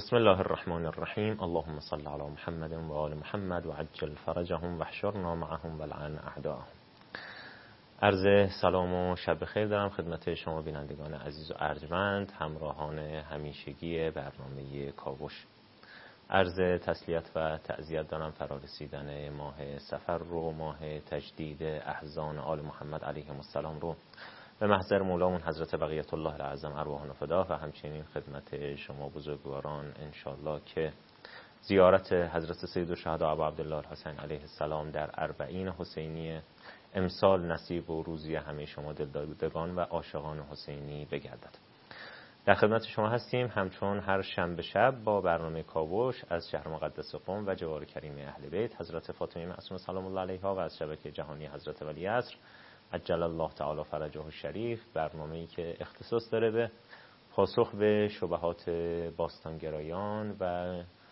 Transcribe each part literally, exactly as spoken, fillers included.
بسم الله الرحمن الرحیم. اللهم صل علی محمد و آل محمد و عجل فرجهم و احشرنا معهم ولعن اعداءهم. عرض سلام و شب بخیر دارم خدمت شما بینندگان عزیز و ارجمند، همراهان همیشگی برنامه کاوش. عرض تسلیت و تعزیت دارم فرا رسیدن ماه صفر رو، ماه تجدید احزان آل محمد علیهم السلام رو به محضر مولامون حضرت بقیت الله العظم ارواحنا فدا، و همچنین خدمت شما بزرگواران انشالله که زیارت حضرت سید الشهدا ابا عبدالله الحسین علیه السلام در اربعین حسینی امسال نصیب و روزی همه شما دلدادگان و عاشقان حسینی بگردد. در خدمت شما هستیم همچون هر شنبه شب با برنامه کاوش از شهر مقدس قم و جوار کریم اهل بیت حضرت فاطمه معصومه سلام الله علیها و از شبکه جهانی حضرت ولیعصر عجل الله تعالی فرجه الشریف، برنامه‌ای که اختصاص داره به پاسخ به شبهات باستانگرایان و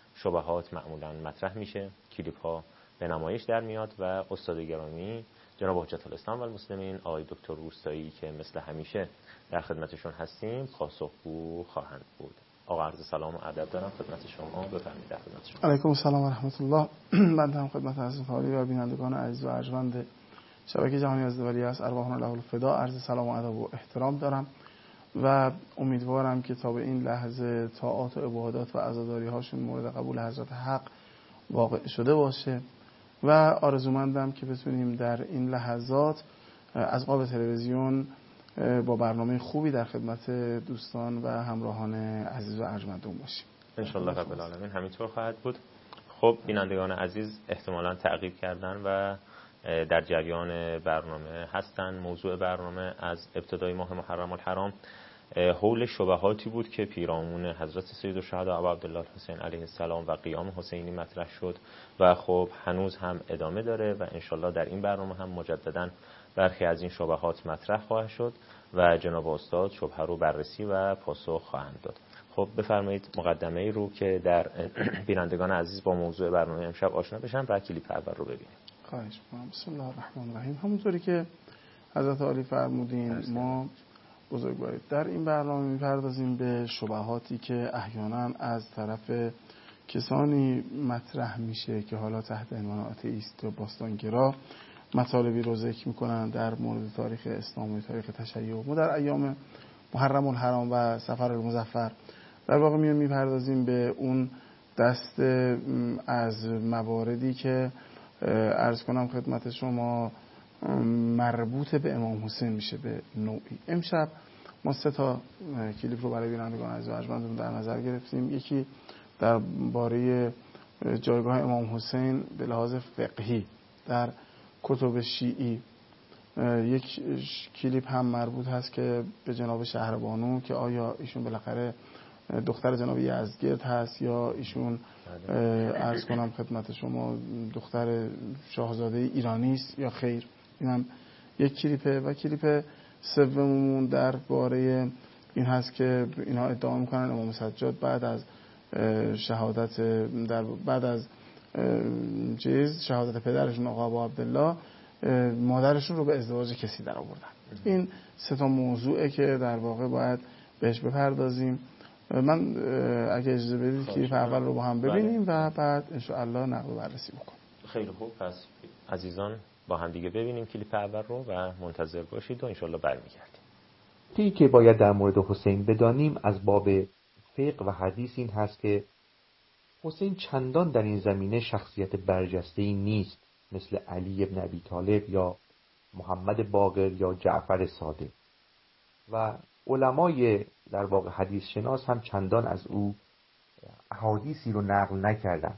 شبهات معمولاً مطرح میشه، کلیپ ها به نمایش در میاد و استاد گرامی جناب حجت الاسلام و المسلمین آقای دکتر روستایی که مثل همیشه در خدمتشون هستیم پاسخگو خواهند بود. آقا عرض سلام و ادب دارم خدمت شما، بفرمایید. در خدمت شما. علیکم السلام و رحمت الله. من هم خدمت حضرت عالی و بینندگان عزیز و ارجمند شبکه جهانی حضرت ولیعصر ارواحنا له الفدا عرض سلام و ادب و احترام دارم و امیدوارم که تا به این لحظه طاعات و عبادات و عزاداری هاشون مورد قبول حضرت حق واقع شده باشه و آرزومندم که بتونیم در این لحظات از قاب تلویزیون با برنامه خوبی در خدمت دوستان و همراهان عزیز و ارجمندون باشیم ان شاء الله رب العالمین. همینطور خواهد بود. خب بینندگان عزیز احتمالاً تعقیب کردن و در جریان برنامه هستن. موضوع برنامه از ابتدای ماه محرم الحرام حول شبهاتی بود که پیرامون حضرت سید الشهدا ابا عبدالله الحسین علیه السلام و قیام حسینی مطرح شد و خب هنوز هم ادامه داره و انشالله در این برنامه هم مجددا برخی از این شبهات مطرح خواهد شد و جناب استاد شبهه رو بررسی و پاسخ خواهند داد. خب بفرمایید مقدمه ای رو که در بینندگان عزیز با موضوع برنامه امشب آشنا بشن و کلیپ اول رو ببینیم. خواهش می‌کنم. بسم الله الرحمن الرحیم. همونطوری که حضرت عالی فرمودین ما بزرگوارید در این برنامه می‌پردازیم به شبهاتی که احیانا از طرف کسانی مطرح میشه که حالا تحت عنوان آتئیست و باستانگرا مطالبی رو ذکر می‌کنن در مورد تاریخ اسلام و تاریخ تشیع. ما در ایام محرم الحرام و صفر المظفر در واقع میایم می‌پردازیم به اون دست از مواردی که عرض کنم خدمت شما مربوط به امام حسین میشه به نوعی. امشب ما سه تا کلیپ رو برای بینندگان عزیز و ارجمندمون در نظر گرفتیم. یکی درباره جایگاه امام حسین به لحاظ فقهی در کتب شیعی، یک کلیپ هم مربوط هست که به جناب شهربانو که آیا ایشون بالاخره دختر جناب یزدگرد هست یا ایشون عرض کنم خدمت شما دختر شاهزاده ایرانی است یا خیر. اینم یک کلیپه. و کلیپ سوممون درباره این هست که اینها ادعا میکنن امام سجاد بعد از شهادت در بعد از چیز شهادت پدرشون آقا ابو عبدالله مادرشون رو به ازدواج کسی در آوردن. این سه تا موضوعه که در واقع باید بهش بپردازیم. من اگه اجازه بدید کلیپ اول رو با هم ببینیم و بعد ان شاء الله نقد و بررسی بکنیم. خیلی خوب. پس عزیزان با هم دیگه ببینیم کلیپ اول رو و منتظر باشید و ان شاء الله برمیگردیم. چیزی که باید در مورد حسین بدانیم از باب فقه و حدیث این هست که حسین چندان در این زمینه شخصیت برجسته‌ای نیست مثل علی ابن ابی طالب یا محمد باقر یا جعفر صادق و علمای در واقع حدیث شناس هم چندان از او احادیثی رو نقل نکردن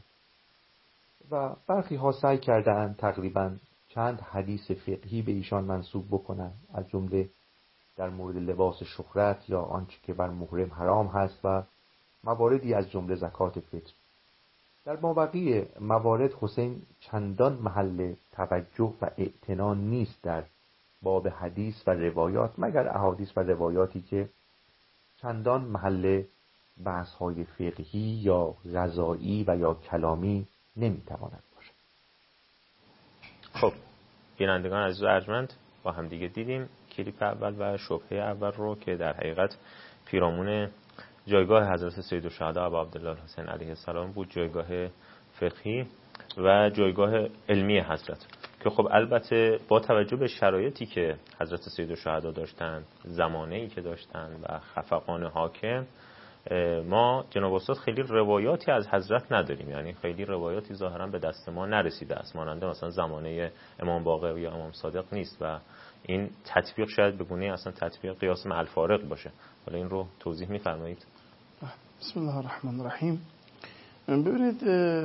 و برخی ها سعی کردن تقریبا چند حدیث فقهی به ایشان منسوب بکنن، از جمله در مورد لباس شهرت یا آنچه که بر محرم حرام هست و مواردی از جمله زکات فطر. در مابقی موارد حسین چندان محل توجه و اعتنا نیست در باب حدیث و روایات، مگر احادیث و روایاتی که چندان محل بحث‌های فقهی یا غذایی و یا کلامی نمیتواند باشه. خب بینندگان عزیز و ارجمند با هم دیگه دیدیم کلیپ اول و شبهه اول رو که در حقیقت پیرامون جایگاه حضرت سیدالشهدا ابا عبدالله الحسین علیه السلام بود، جایگاه فقهی و جایگاه علمی حضرت، که خب البته با توجه به شرایطی که حضرت سیدالشهدا داشتن، زمانه‌ای که داشتن و خفقان حاکم، ما جناب استاد خیلی روایاتی از حضرت نداریم، یعنی خیلی روایاتی ظاهرا به دست ما نرسیده است، ماننده مثلا زمانه امام باقر یا امام صادق نیست و این تطبیق شاید به گونه اصلا تطبیق قیاس مع الفارق باشه. حالا این رو توضیح می‌فرمایید؟ بسم الله الرحمن الرحیم. ببینید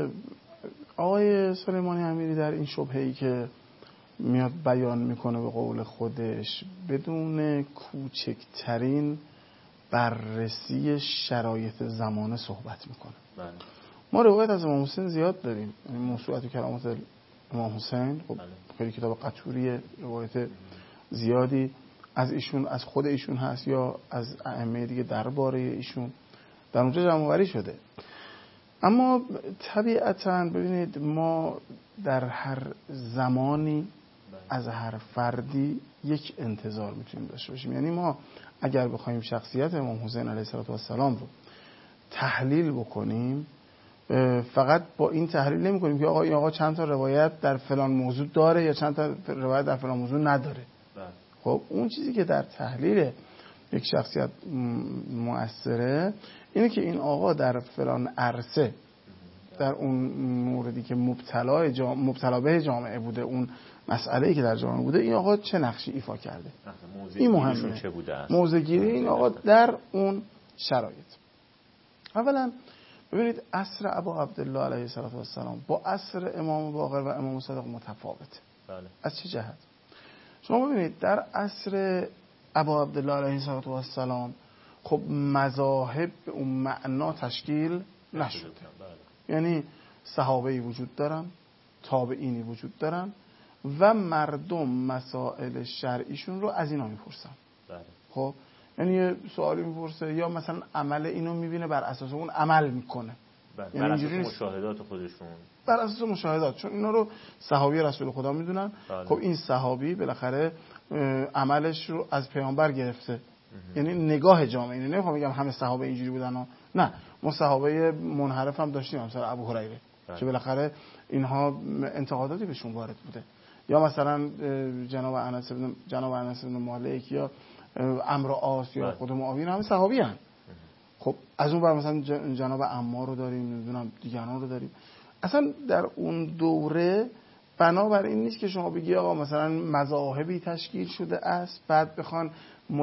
آقای سلیمانی امیری در این شبهه‌ای که میاد بیان میکنه به قول خودش بدون کوچکترین بررسی شرایط زمانه صحبت میکنه. بله. ما روایت از امام حسین زیاد داریم، یعنی موسوعت و کرامات امام حسین، خب خیلی کتاب قطوری، روایت زیادی از ایشون، از خود ایشون هست یا از ائمه دیگه درباره ایشون در اونجا جمع آوری شده. اما طبیعتاً ببینید ما در هر زمانی از هر فردی یک انتظار میتونیم داشته باشیم. یعنی ما اگر بخوایم شخصیت امام حسین علیه السلام رو تحلیل بکنیم، فقط با این تحلیل نمی کنیم که آقا این آقا چند تا روایت در فلان موضوع داره یا چند تا روایت در فلان موضوع نداره. خب اون چیزی که در تحلیل یک شخصیت مؤثره اینه که این آقا در فلان عرصه، در اون موردی که مبتلا جام... مبتلا به جامعه بوده، اون مسئله‌ای که در جامعه بوده، این آقا چه نقشی ایفا کرده، این مهمه. چه بوده است موضع‌گیری این آقا در اون شرایط. اولا ببینید عصر ابا عبدالله علیه السلام با عصر امام باقر و امام صادق متفاوته. بله. از چه جهت؟ شما ببینید در عصر ابا عبدالله علیه السلام خب مذاهب به اون معنا تشکیل نشد. یعنی صحابه‌ای وجود دارن، تابعینی وجود دارن و مردم مسائل شرعیشون رو از اینا میپرسن. خب یعنی یه سوالی میپرسه یا مثلا عمل اینو میبینه، بر اساس اون عمل میکنه. یعنی بر اساس مشاهدات خودشون، بر اساس مشاهدات، چون اینا رو صحابی رسول خدا میدونن. خب این صحابی بالاخره عملش رو از پیامبر گرفته. یعنی نگاه جامعه، اینه نمیخوام بگم همه صحابه اینجوری بودن ها. نه، ما صحابه منحرف هم داشتیم، مثلا ابو هریره که بالاخره اینها انتقاداتی بهشون وارد بوده، یا مثلا جناب انس بن جناب انس بن مالک یا عمرو عاص یا خود معاویه، همه صحابی ان. خب از اون بر مثلا جناب عمار رو داریم، نمیدونم دیگران رو داریم. اصلا در اون دوره بنابر این نیست که شما بگی آقا مثلا مذاهبی تشکیل شده است بعد بخوان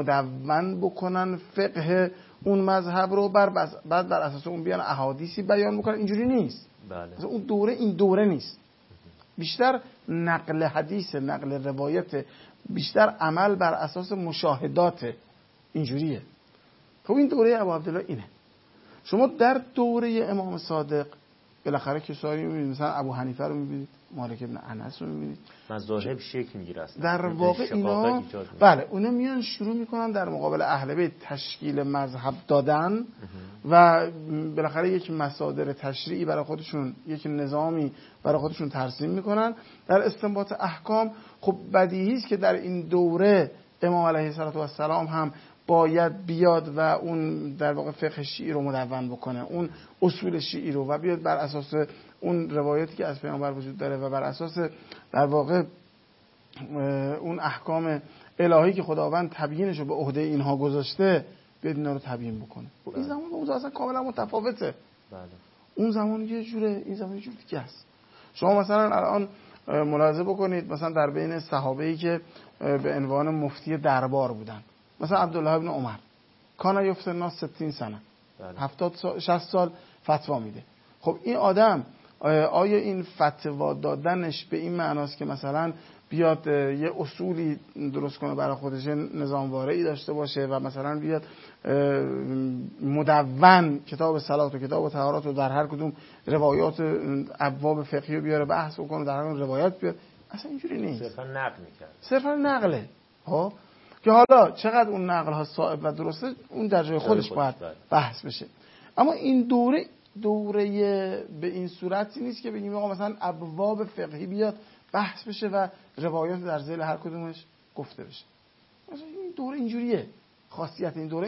مدون بکنن فقه اون مذهب رو، بر بعد بر اساس اون بیان احادیثی بیان بکنن. اینجوری نیست. بله. اون دوره این دوره نیست. بیشتر نقل حدیث، نقل روایت، بیشتر عمل بر اساس مشاهدات. اینجوریه. خب این دوره ابو عبدالله اینه. شما در دوره امام صادق بالاخره کسایی می‌بینید، مثلا ابو حنیفه رو می‌بینید، مالک ابن انس رو می‌بینید، مذاهب شکل می‌گیره. در واقع اینا بله اونا میان شروع میکنن در مقابل اهل بیت تشکیل مذهب دادن و بالاخره یک مصادر تشریعی برای خودشون، یک نظامی برای خودشون ترسیم میکنن در استنباط احکام. خب بدیهی است که در این دوره امام علیه السلام هم باید بیاد و اون در واقع فقه شیعی رو مدون بکنه، اون اصول شیعی رو، و بیاد بر اساس اون روایتی که از پیامبر وجود داره و بر اساس در واقع اون احکام الهی که خداوند تبیینش رو به عهده اینها گذاشته بیاد اینا رو تبیین بکنه. بله. این زمان با اون اصلا کاملا متفاوته. بله. اون زمان یه جوره، این زمان یه جور دیگه است. شما مثلا الان ملاحظه بکنید مثلا در بین صحابه‌ای که به عنوان مفتی دربار بودن، مثلا عبدالله ابن عمر، کانا یفتن الناس ستین سنه، هفتاد سال شصت سال فتوا میده. خب این آدم آیا این فتوا دادنش به این معناست که مثلا بیاد یه اصولی درست کنه برای خودش، نظام وارعی داشته باشه و مثلا بیاد مدون کتاب صلات و کتاب طهارت رو در هر کدوم روایات ابواب فقهی رو بیاره بحث بکنه، در هر روایت بیاد؟ اصلا اینجوری نیست. صرفا نقل میکنه. صرفا نقله. ها که حالا چقدر اون نقل ها صائب و درسته اون در جای خودش باید بحث بشه. اما این دوره دوره به این صورتی نیست که بگیم آقا مثلا ابواب فقهی بیاد بحث بشه و روایات در ذیل هر کدومش گفته بشه. مثلا این دوره اینجوریه. خاصیت این دوره اینه.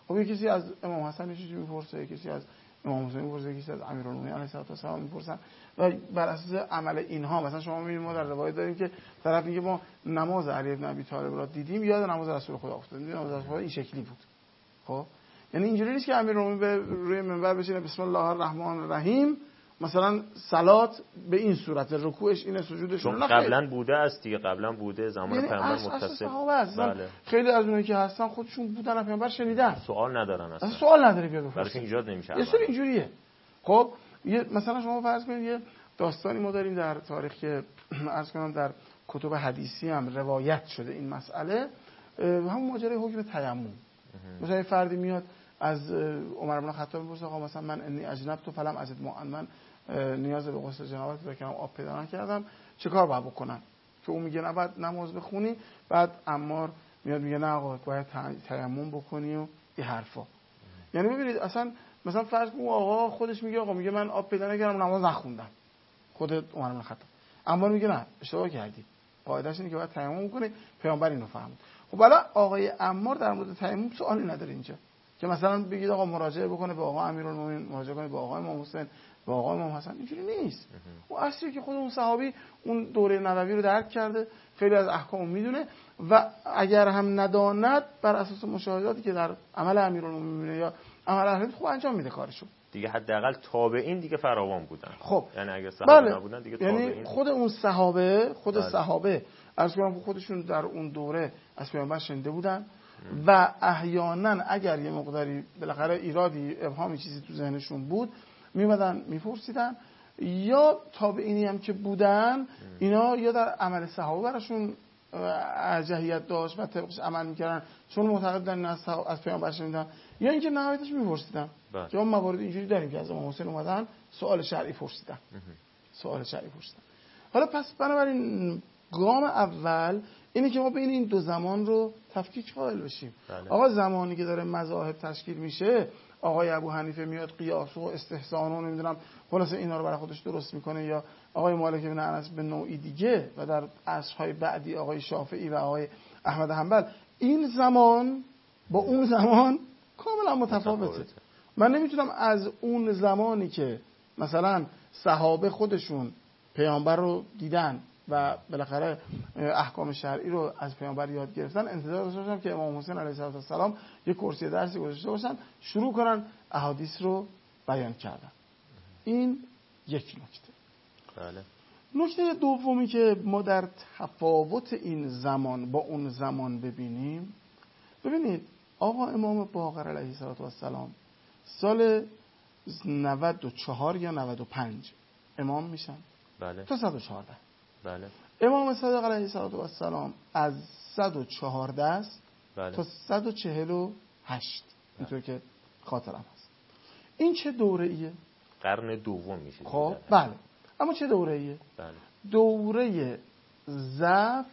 خب یه کسی از امام حسن یه چیزی میپرسه، کسی از امام حسین میپرسه، کسی از امیرالمومنین علیه السلام میپرسن و بر اساس عمل اینها مثلا شما میبینید ما در روایت داریم که طرف میگه ما نماز علی بن ابی طالب را دیدیم، یاد نماز رسول خدا افتادیم، نماز رسول خدا این شکلی بود. خب یعنی اینجوری نیست که امیرالمومنین به روی منبر بشینه بسم الله الرحمن الرحیم مثلا صلات به این صورت، رکوعش اینه، سجودش اونه. قبلا بوده است دیگه، قبلا بوده زمان یعنی پیامبر متصل. بله. خیلی از اونایی که هستن خودشون بودن از پیامبر شنیدن، سوال ندارن اصلا، اصلا سوال نداره بیاد بپرسه، براشون ایجاد نمیشه. یه سری اینجوریه. خب یه مثلا شما فرض کنید یه داستانی ما داریم در تاریخ که عرض کنم در کتب حدیثی هم روایت شده این مسئله، همون ماجرای حکم تیمم. مثلا فردی میاد از عمر بن الخطاب میپرسه آقا مثلا من انی اجنبت فلم اجد ماء، من نیاز به غسل جنابت دارم که آب پیدا نکردم، چه کار باید بکنم؟ که اون میگه نه باید نماز بخونی. بعد عمار میاد میگه نه آقا باید تیمم بکنی و این حرفا. یعنی ببینید اصلا مثلا فرض کن آقا خودش میگه آقا میگه من آب پیدا نکردم نماز نخوندم، خود عمر بن الخطاب. عمار میگه نه اشتباه کردی، قاعدهش اینه که باید تیمم کنی، پیامبر اینو فهمید. خب حالا آقای عمار در مورد تیمم سوالی نداره اینجا که مثلا بگید آقا مراجعه بکنه به آقا امیرالمومنین، مراجعه کنه به آقا امام حسین، به آقا امام حسن. اینجوری نیست. اون اصلی که خود اون صحابی اون دوره نبوی رو درک کرده، خیلی از احکام میدونه و اگر هم نداند بر اساس مشاهداتی که در عمل امیرالمومنین یا عمل اهل بیت خوب انجام میده کارشو. دیگه حداقل تابعین دیگه فراوان بودن. خب یعنی اگر صحابه بله. نبودن دیگه تابعین، یعنی خود اون صحابه خود بله. صحابه عرض کنم خودشون در اون دوره از پیامبر شنیده بودن و احیانا اگر یه مقداری بالاخره ایرادی ابهامی چیزی تو ذهنشون بود میمدن میپرسیدن، یا تابعینی هم که بودن اینا یا در عمل صحابه براشون ارجحیت داشت و طبقش عمل میکردن چون معتقد بودن از, از پیامبر شنیدن، یا اینکه نهایتش میپرسیدن. که ما موارد اینجوری داریم که از امام حسین اومدن سوال شرعی پرسیدن سوال شرعی پرسیدن. حالا پس بنابراین گام اول اینه که ما بین این دو زمان رو تفکیک قائل بشیم. بله. آقا زمانی که داره مذاهب تشکیل میشه، آقای ابو حنیفه میاد قیاس و استحسان و نمیدونم خلاصه اینا رو برای خودش درست میکنه، یا آقای مالک بن انس به نوعی دیگه، و در عصرهای بعدی آقای شافعی و آقای احمد حنبل. این زمان با اون زمان کاملا متفاوته. من نمیتونم از اون زمانی که مثلا صحابه خودشون پیامبر رو دیدن و بالاخره احکام شرعی رو از پیامبر یاد گرفتن انتظار داشته باشم که امام حسین علیه السلام یک کرسی درسی گذاشته باشن شروع کنن احادیث رو بیان کردن. این یک نکته. بله. نکته دومی که ما در تفاوت این زمان با اون زمان ببینیم، ببینید آقا امام باقر علیه السلام سال نود و چهار یا نود و پنج امام میشن. بله. تا صد و چهارده. بله. امام صادق علیه السلام از صد و چهارده است بله. تا صد و چهل و هشت، اینطور که خاطرم هست. این چه دوره ایه؟ قرن دوم میشه. خب بله. اما چه دوره ایه؟ بله. دوره ضعف،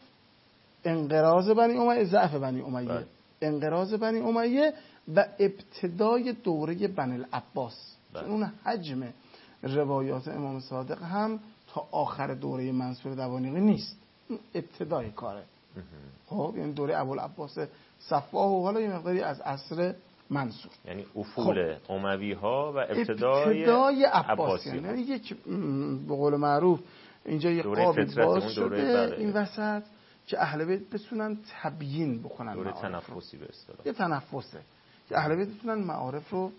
انقراض بنی امیه، ضعف بنی امیه، بله. انقراض بنی امیه و ابتدای دوره بنی العباس. بله. چون اون حجم روایات امام صادق هم تا آخر دوره منصور دوانیقی نیست، ابتدای کاره. خب یعنی دوره ابوالعباس صفاح و حالا یه مقداری از عصر منصور، یعنی افول خب. اموی ها و ابتدای, ابتدای عباسی. یعنی یک به قول معروف اینجا یه قابی باز شده این وسط که اهل بیت بتونن تبیین بکنن، دوره تنفسی به اصطلاح، یه تنفسه که اهل بیت بتونن معارف رو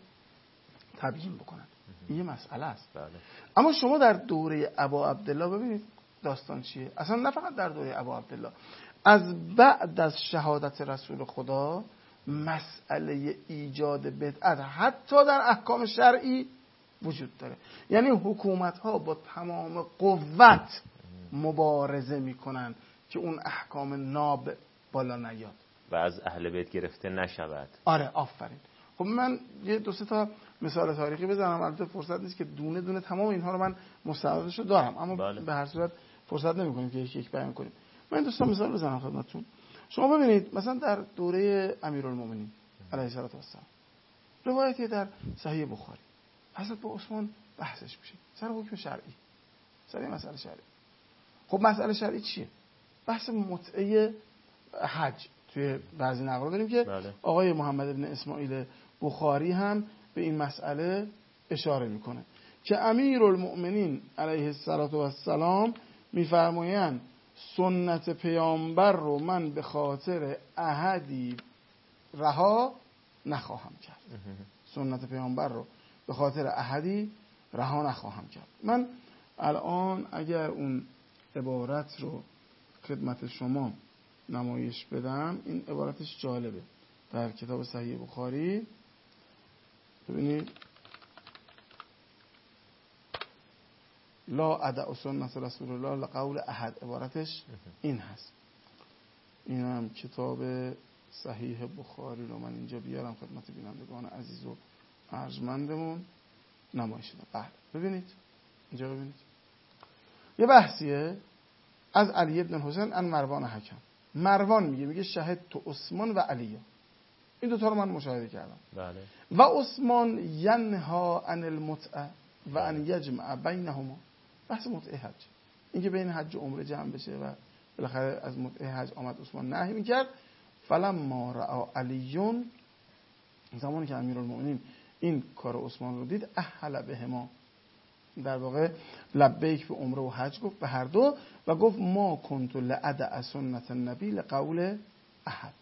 تبیین بکنن. این یه مسئله است. بله. اما شما در دوره ابا عبدالله ببینید داستان چیه. اصلا نه فقط در دوره ابا عبدالله، از بعد از شهادت رسول خدا مسئله ایجاد بدعت حتی در احکام شرعی وجود داره. یعنی حکومت ها با تمام قوت مبارزه میکنن که اون احکام ناب بالا نیاد و از اهل بیت گرفته نشود. آره آفرین. خب من یه دو سه تا مثال تاریخی بزنم، البته فرصت نیست که دونه دونه تمام اینها رو من مستندش رو دارم، اما بله. به هر صورت فرصت نمی‌کنیم که یک یک بیان کنیم. من دو تا مثال بزنم خدمتتون. شما ببینید مثلا در دوره امیرالمومنین علیه السلام روایتی در صحیح بخاری حضرت با عثمان بحثش میشه سر حکم شرعی، سر مسئله شرعی. خب مسئله شرعی چیه؟ بحث متعه حج توی بعضی نقل داریم که بله. آقای محمد بن اسماعیل بخاری هم به این مسئله اشاره میکنه که امیرالمؤمنین علیه السلام میفرمایند سنت پیامبر رو من به خاطر احدی رها نخواهم کرد. سنت پیامبر رو به خاطر احدی رها نخواهم کرد. من الان اگر اون عبارت رو خدمت شما نمایش بدم، این عبارتش جالبه. در کتاب صحیح بخاری ببینید لا ادع سنت رسول الله لقول احد، عبارتش این هست. این هم کتاب صحیح بخاری رو من اینجا بیارم خدمت بینندگان عزیز و ارجمندمون نمایش بدم. بله ببینید اینجا، ببینید یه بحثیه از علی بن حسین ان مروان حکم. مروان میگه میگه شهد تو عثمان و علیه، این دوتا رو من مشاهده کردم. بله. و عثمان ینها عن المتعه و ان یجمع بینهما. بحث متعه حج، اینکه بین حج و عمره جمع بشه و بالاخره از متعه حج آمد عثمان نهی میکرد. فلما رأى علیون، زمانی که امیرالمؤمنین این کار عثمان رو دید، احل بهما، در واقع لبیک به عمره و حج گفت به هر دو و گفت ما کنت لأدع سنت النبی لقول احد.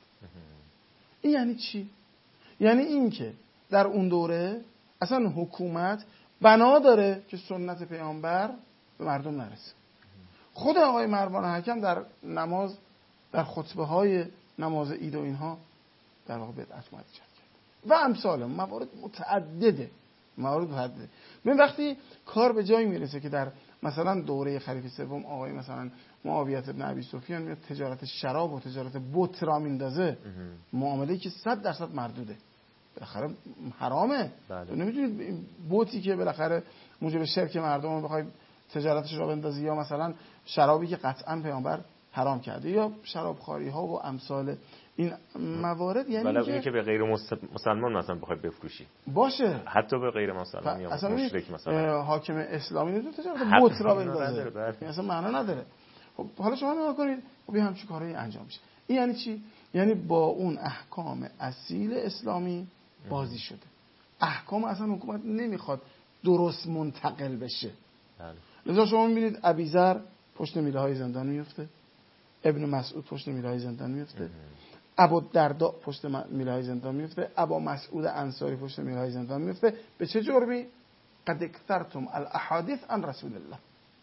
این یعنی چی؟ یعنی این که در اون دوره اصلا حکومت بنا داره که سنت پیامبر به مردم نرسه. خود آقای مروان حکم در نماز، در خطبه های نماز عید و اینها در واقع بدعت معرفی کرد و امثال موارد متعدده موارد متعدده. من وقتی کار به جایی میرسه که در مثلا دوره خلیفه سوم آقای مثلا معاویه بن ابی سفیان میاد تجارت شراب و تجارت بت را میندازه، معامله‌ای که صد درصد مردوده، بالاخره حرامه. بله. نمیتونید بوتی که بالاخره موجب شرک مردم رو بخوای تجارتش رو بندازی، یا مثلا شرابی که قطعا پیامبر حرام کرده، یا شرابخواری ها و امثال این موارد. یعنی ولی که, اینی که به غیر مسلمان مثلا بخوای بفروشی باشه، حتی به غیر مسلمان یا مشرک مثلا حاکم اسلامی نمیتونه تجارت بت را بندازه، بله. اصلا معنا نداره. خب حالا شما نگاه کنید، خب این همچین کارهایی انجام میشه. این یعنی چی؟ یعنی با اون احکام اصیل اسلامی بازی شده. احکام اصلا حکومت نمیخواد درست منتقل بشه. بله. لذا شما میبینید ابیذر پشت میله های زندان میفته، ابن مسعود پشت میله های زندان میفته، ابوالدرداء پشت میله های زندان میفته، ابا مسعود انصاری پشت میله های زندان میفته. به چه جرمی؟ قد اکثرتم الاحادیث عن رسول الله.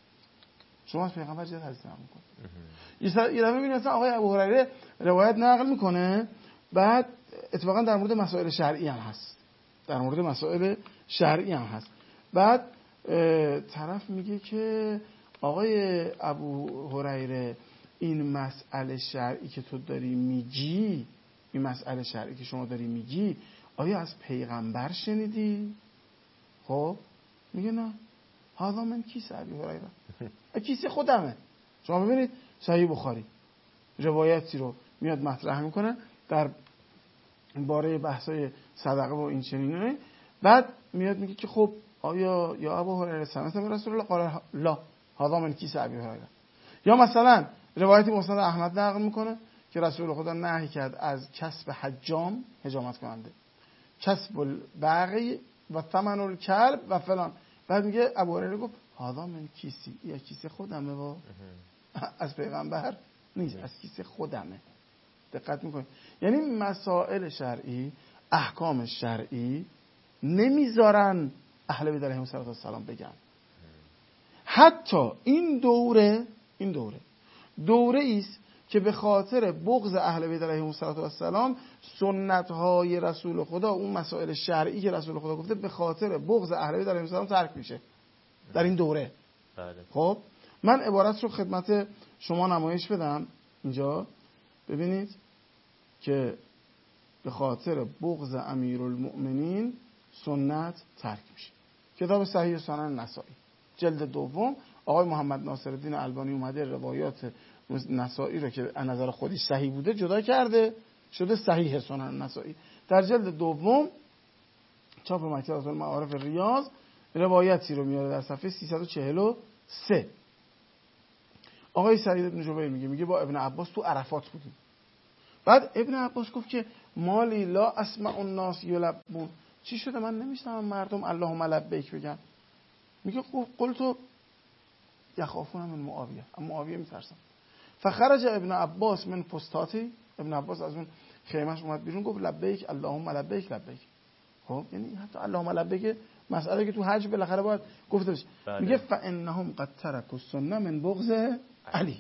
شما از پیغمبر چه حدیث نقل میکنید؟ یه دفعه میبینید مثلا آقای ابو هریره روایت نقل میکنه، بعد اتفاقا در مورد مسائل شرعی هم هست، در مورد مسائل شرعی هم هست. بعد طرف میگه که آقای ابو هریره این مسئله شرعی که تو داری میگی، این مسئله شرعی که شما داری میگی، آیا از پیغمبر شنیدی؟ خب میگه نه، هذا من کیسه ابی هریره، کیسه خودمه. شما ببینید صحیح بخاری روایتی رو میاد مطرح میکنه در باره بحثای صدقه و این چنینه، بعد میاد میگه که خب آیا یا ابو هریره سمعت من رسول الله؟ قال لا هذا من کیسه ابی هریره. یا مثلا روایتی مسند احمد نقل میکنه که رسول خدا نهی کرد از کسب حجام، حجامت کننده، کسب البغی و ثمن الکلب و فلان. بعد میگه ابو هریره گفت هذا من کیسی، یا کیسه خودمه، با از پیغمبر نیست، از کیسه خودمه. دقت میکنید؟ یعنی مسائل شرعی، احکام شرعی نمیذارن اهل بیت علیهم السلام بگن. حتی این دوره این دوره دوره است که به خاطر بغض اهل بیت علیهم السلام سنت های رسول خدا، اون مسائل شرعی که رسول خدا گفته، به خاطر بغض اهل بیت علیهم السلام ترک میشه در این دوره. بله. خب من عبارت رو خدمت شما نمایش بدم اینجا، ببینید که به خاطر بغض امیرالمؤمنین سنت ترک میشه. کتاب صحیح سنن نسائی جلد دوم، آقای محمد ناصرالدین البانی اومده روایات نسائی رو که از نظر خودش صحیح بوده جدا کرده، شده صحیح سنن نسائی. در جلد دوم چاپ مکتبه المعارف ریاض روایتی رو میاره در صفحه سیصد و چهل و سه. آقای سعید بن جبیر میگه میگه با ابن عباس تو عرفات بودیم، بعد ابن عباس گفت که مالی لا اسمع الناس یلبون، چی شده من نمیشنوم مردم اللهم لبیک بگن؟ میگه قلت یخافون من معاویه، اما معاویه میترسم. فخرج ابن عباس من فستاتی، ابن عباس از اون خیمهش اومد بیرون گفت لبیک اللهم لبیک لبیک. خب یعنی حتی اللهم لبیک مسئله که تو حج بالاخره باید گفته بشه. میگه فانهم قد ترکوا السنه من بغض علی،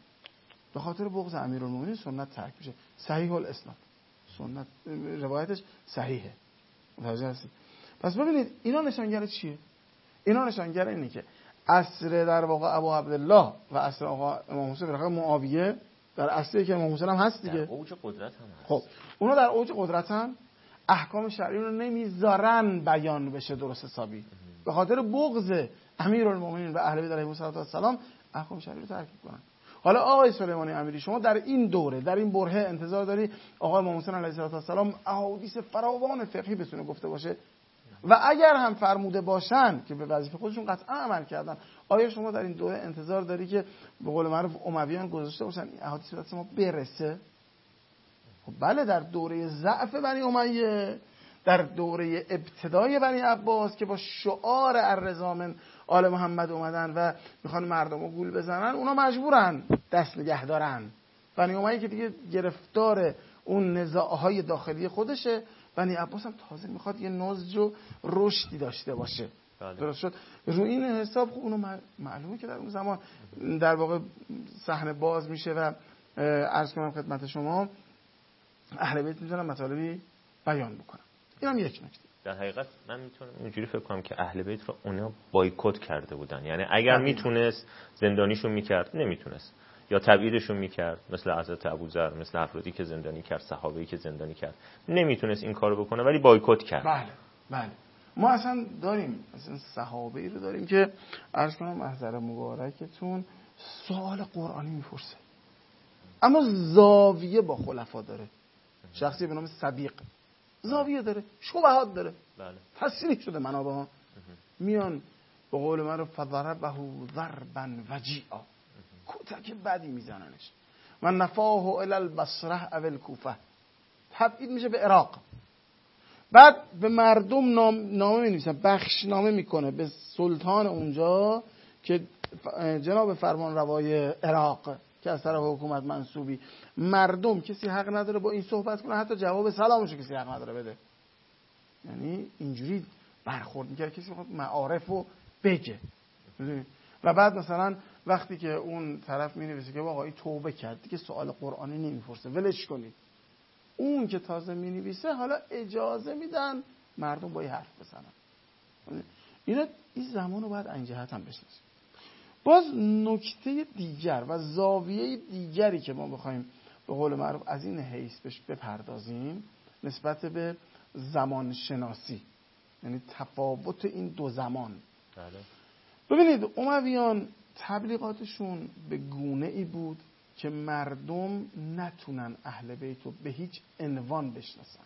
به خاطر بغض امیرالمومنین سنت ترک میشه. صحیح الاسناد، سنت روایتش صحیحه. متوجه هستید؟ پس ببینید اینا نشانگر چیه؟ اینا نشانگر اینه که عصر در واقع ابو عبدالله و عصر آقا امام حسین در معاویه در عصری که امام حسین هم هست دیگه، در اوج قدرت هم هست. خب اونا در اوج قدرتن، احکام شرعی رو نمیذارن بیان بشه درست حسابی، به خاطر بغض امیرالمومنین و اهل بیت علیهم السلام احکام شرعی رو ترک میکنن. حالا آقای سلیمانی امیری شما در این دوره، در این برهه انتظار داری آقای امام حسین علیه السلام احادیث فراوان فقهی بتونه گفته باشه؟ و اگر هم فرموده باشن که به وظیفه خودشون قطعا عمل کردن، آیا شما در این دوره انتظار داری که به قول معروف امویان گذاشته باشن این احادیث به دست ما برسه؟ خب بله، در دوره ضعف بنی امیه، در دوره ابتدای بنی عباس که با شعار الرضا من آل محمد اومدن و میخوان مردم رو گول بزنن، اونا مجبورن دست نگه دارن. بنی امیه که دیگه گرفتار اون نزاعهای داخلی خودشه، بنی عباس هم تازه میخواد یه نضج و رشدی داشته باشه. بله. درست شد؟ رو این حساب خب اونو معلومه که در اون زمان در واقع صحنه باز میشه و عرض کنم خدمت شما اهل بیت میتونن مطالبی بیان بکنن. این هم یک نکته. در حقیقت من میتونم اینجوری فکر کنم که اهل بیت رو اونا بایکوت کرده بودن، یعنی اگر میتونست زندانیشون میکرد، نمیتونست یا تبعیدشون میکرد، مثل حضرت ابوذر، مثل افرادی که زندانی کرد، صحابه‌ای که زندانی کرد، نمیتونست این کارو بکنه ولی بایکوت کرد. بله بله. ما اصلا داریم مثلا صحابه‌ای رو داریم که عرض کنم محضر مبارکتون سوال قرآنی میپرسه، اما زاویه با خلفا داره. شخصی به نام صدیق زاویه داره، شبهات داره، بله. تصریح شده منابع ها، میان به قول من رو فضربه ضربا وجیعا، کتک بدی میزننش. من نفاه الی البصره او الکوفه، تبعید میشه به عراق. بعد به مردم نام نامه می‌نویسن، بخشنامه میکنه به سلطان اونجا که جناب فرمان روای عراق که از طرف حکومت منصوبی، مردم کسی حق نداره با این صحبت کنه، حتی جواب سلامشو کسی حق نداره بده. یعنی اینجوری برخورد میکرد کسی میخواد معارفو بگه. و بعد مثلا وقتی که اون طرف مینویسه که آقا این توبه کرد دیگه سوال قرآنی نمیپرسه ولش کنید، اون که تازه مینویسه حالا اجازه میدن مردم با این حرف بزنن. اینا این زمانو باید این جهت هم بشناسیم. باز نکته دیگر و زاویه دیگری که ما بخوایم به قول معروف از این حیث بهش بپردازیم نسبت به زمان شناسی، یعنی تفاوت این دو زمان. بله. ببینید امویان تبلیغاتشون به گونه ای بود که مردم نتونن اهل بیت رو به هیچ عنوان بشناسن.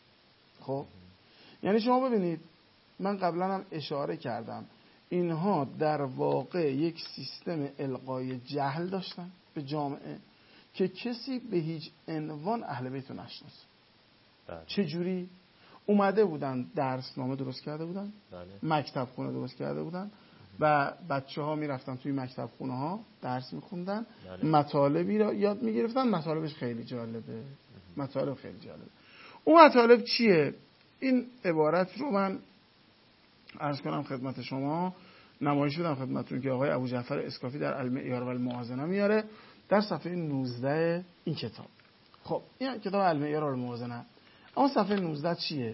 خب یعنی شما ببینید من قبلا هم اشاره کردم اینها در واقع یک سیستم القای جهل داشتن به جامعه که کسی به هیچ عنوان اهل بیت رو نشناسه. چه جوری؟ اومده بودن درسنامه درست کرده بودن، بله. مکتب خونه درست کرده بودن و بچه ها می رفتن توی مکتب خونه ها درس می خوندن، بله. مطالبی را یاد می گرفتن. مطالبش خیلی جالبه، مطالب خیلی جالبه. اون مطالب چیه؟ این عبارت رو من عرض کنم خدمت شما، نمایش بدم خدمتتون که آقای ابو جعفر اسکافی در المعیار و الموازنه میاره در صفحه نوزده این کتاب. خب این کتاب المعیار و الموازنه، اما صفحه نوزده چیه؟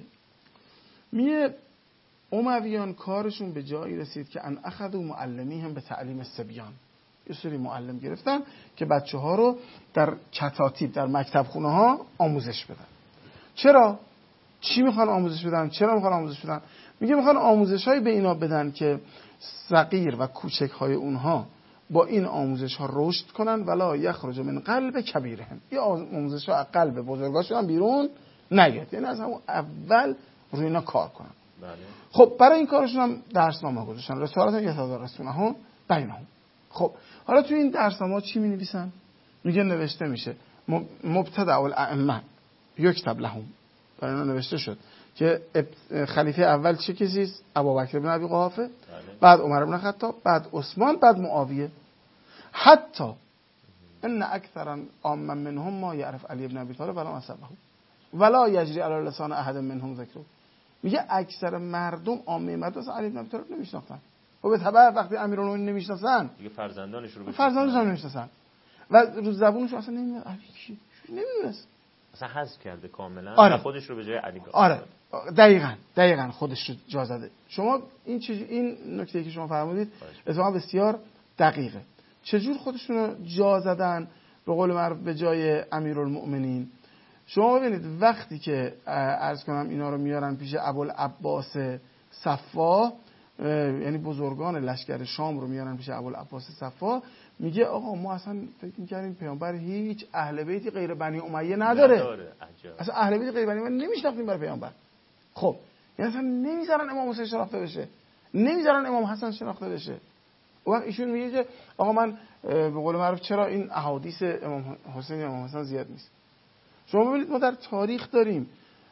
میگه امویان کارشون به جایی رسید که ان اخذوا معلمیهم به تعلیم الصبیان، یه سری معلم گرفتن که بچه ها رو در کتاتیب در مکتب خونه ها آموزش بدن. چرا؟ چی میخوان آموزش بدن؟ چرا میخوان آموزش بدن؟ میگه میخوان آموزش هایی به اینا بدن که صغیر و کوچک های اونها با این آموزش ها رشد کنن ولا یخرج من قلب کبیرهم، این آموزش ها از قلب بزرگاشون هم بیرون نیاد، یعنی از همون اول روی اینا کار کنن. بله. خب برای این کارشون هم درسنامه گذاشتن، رسالت یتدارسونها بینهم. خب حالا توی این درسنامه چی می نویسن؟ میگه نوشته میشه مبتدع الائمه یکتب لهم، برای اینا نوشته شد که خلیفه اول چه کسی است؟ ابوبکر بن ابی قحافه، بعد عمر بن خطاب، بعد عثمان، بعد معاویه. حتی ان اکثر عام منهم ما یعرف علی بن ابی طالب ولا نسبه ولا یجری علی لسان احد منهم ذکره. میگه اکثر مردم، عامه مردم اصلا علی بن ابی طالب نمیشناختن. و به تبع وقتی امیرالمومنین نمیشناسن دیگه فرزندانش رو فرزندانش هم نمیشناسن و رو زبونش اصلا نمیاد علی کی نمیدونست، اصلا حذف کرده کاملا. آره. و خودش رو به جای علی گذاشت. آره دقیقاً دقیقاً خودش رو جا زده. شما این چیز این نکته که شما فرمودید اتفاقا بسیار دقیقه. چجور خودشون رو جا زدن به قول معروف به جای امیرالمؤمنین؟ شما ببینید وقتی که عرض کنم اینا رو میارن پیش ابوالعباس صفا، یعنی بزرگان لشکر شام رو میارن پیش ابوالعباس صفا، میگه آقا ما اصلا فکر می‌کردیم پیامبر هیچ اهل بیتی غیر بنی امیه نداره, نداره. اصلا اهل بیت غیر بنی امیه نمیشناختیم برای پیامبر. خب یعنی اصلا نمیذارن امام حسین شناخته بشه، نمیذارن امام حسن شناخته بشه. وقت ایشون میگه که آقا من به قول معروف چرا این احادیث امام حسین و امام حسن زیاد نیست؟ شما ببینید ما در تاریخ داریم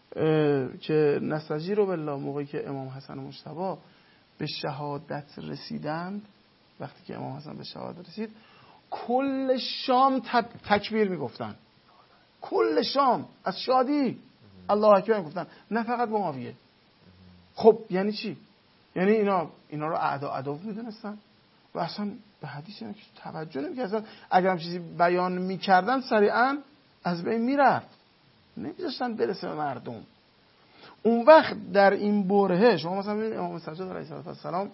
که نستجیر بالله موقعی که امام حسن و مجتبی به شهادت رسیدند، وقتی که امام حسن به شهادت رسید کل شام تکبیر میگفتن، کل شام از شادی الله اکبر میگفتن، نه فقط معاویه. خب یعنی چی؟ یعنی اینا اینا رو اعدا عدو میدونستن و اصلا به حدیث اینا که توجه نمی‌کردن. اگر هم چیزی بیان میکردن سریعا از بین میرفت، نمیذاشتن برسه به مردم. اون وقت در این برهه شما مثلا ببینید امام سجاد علیه السلام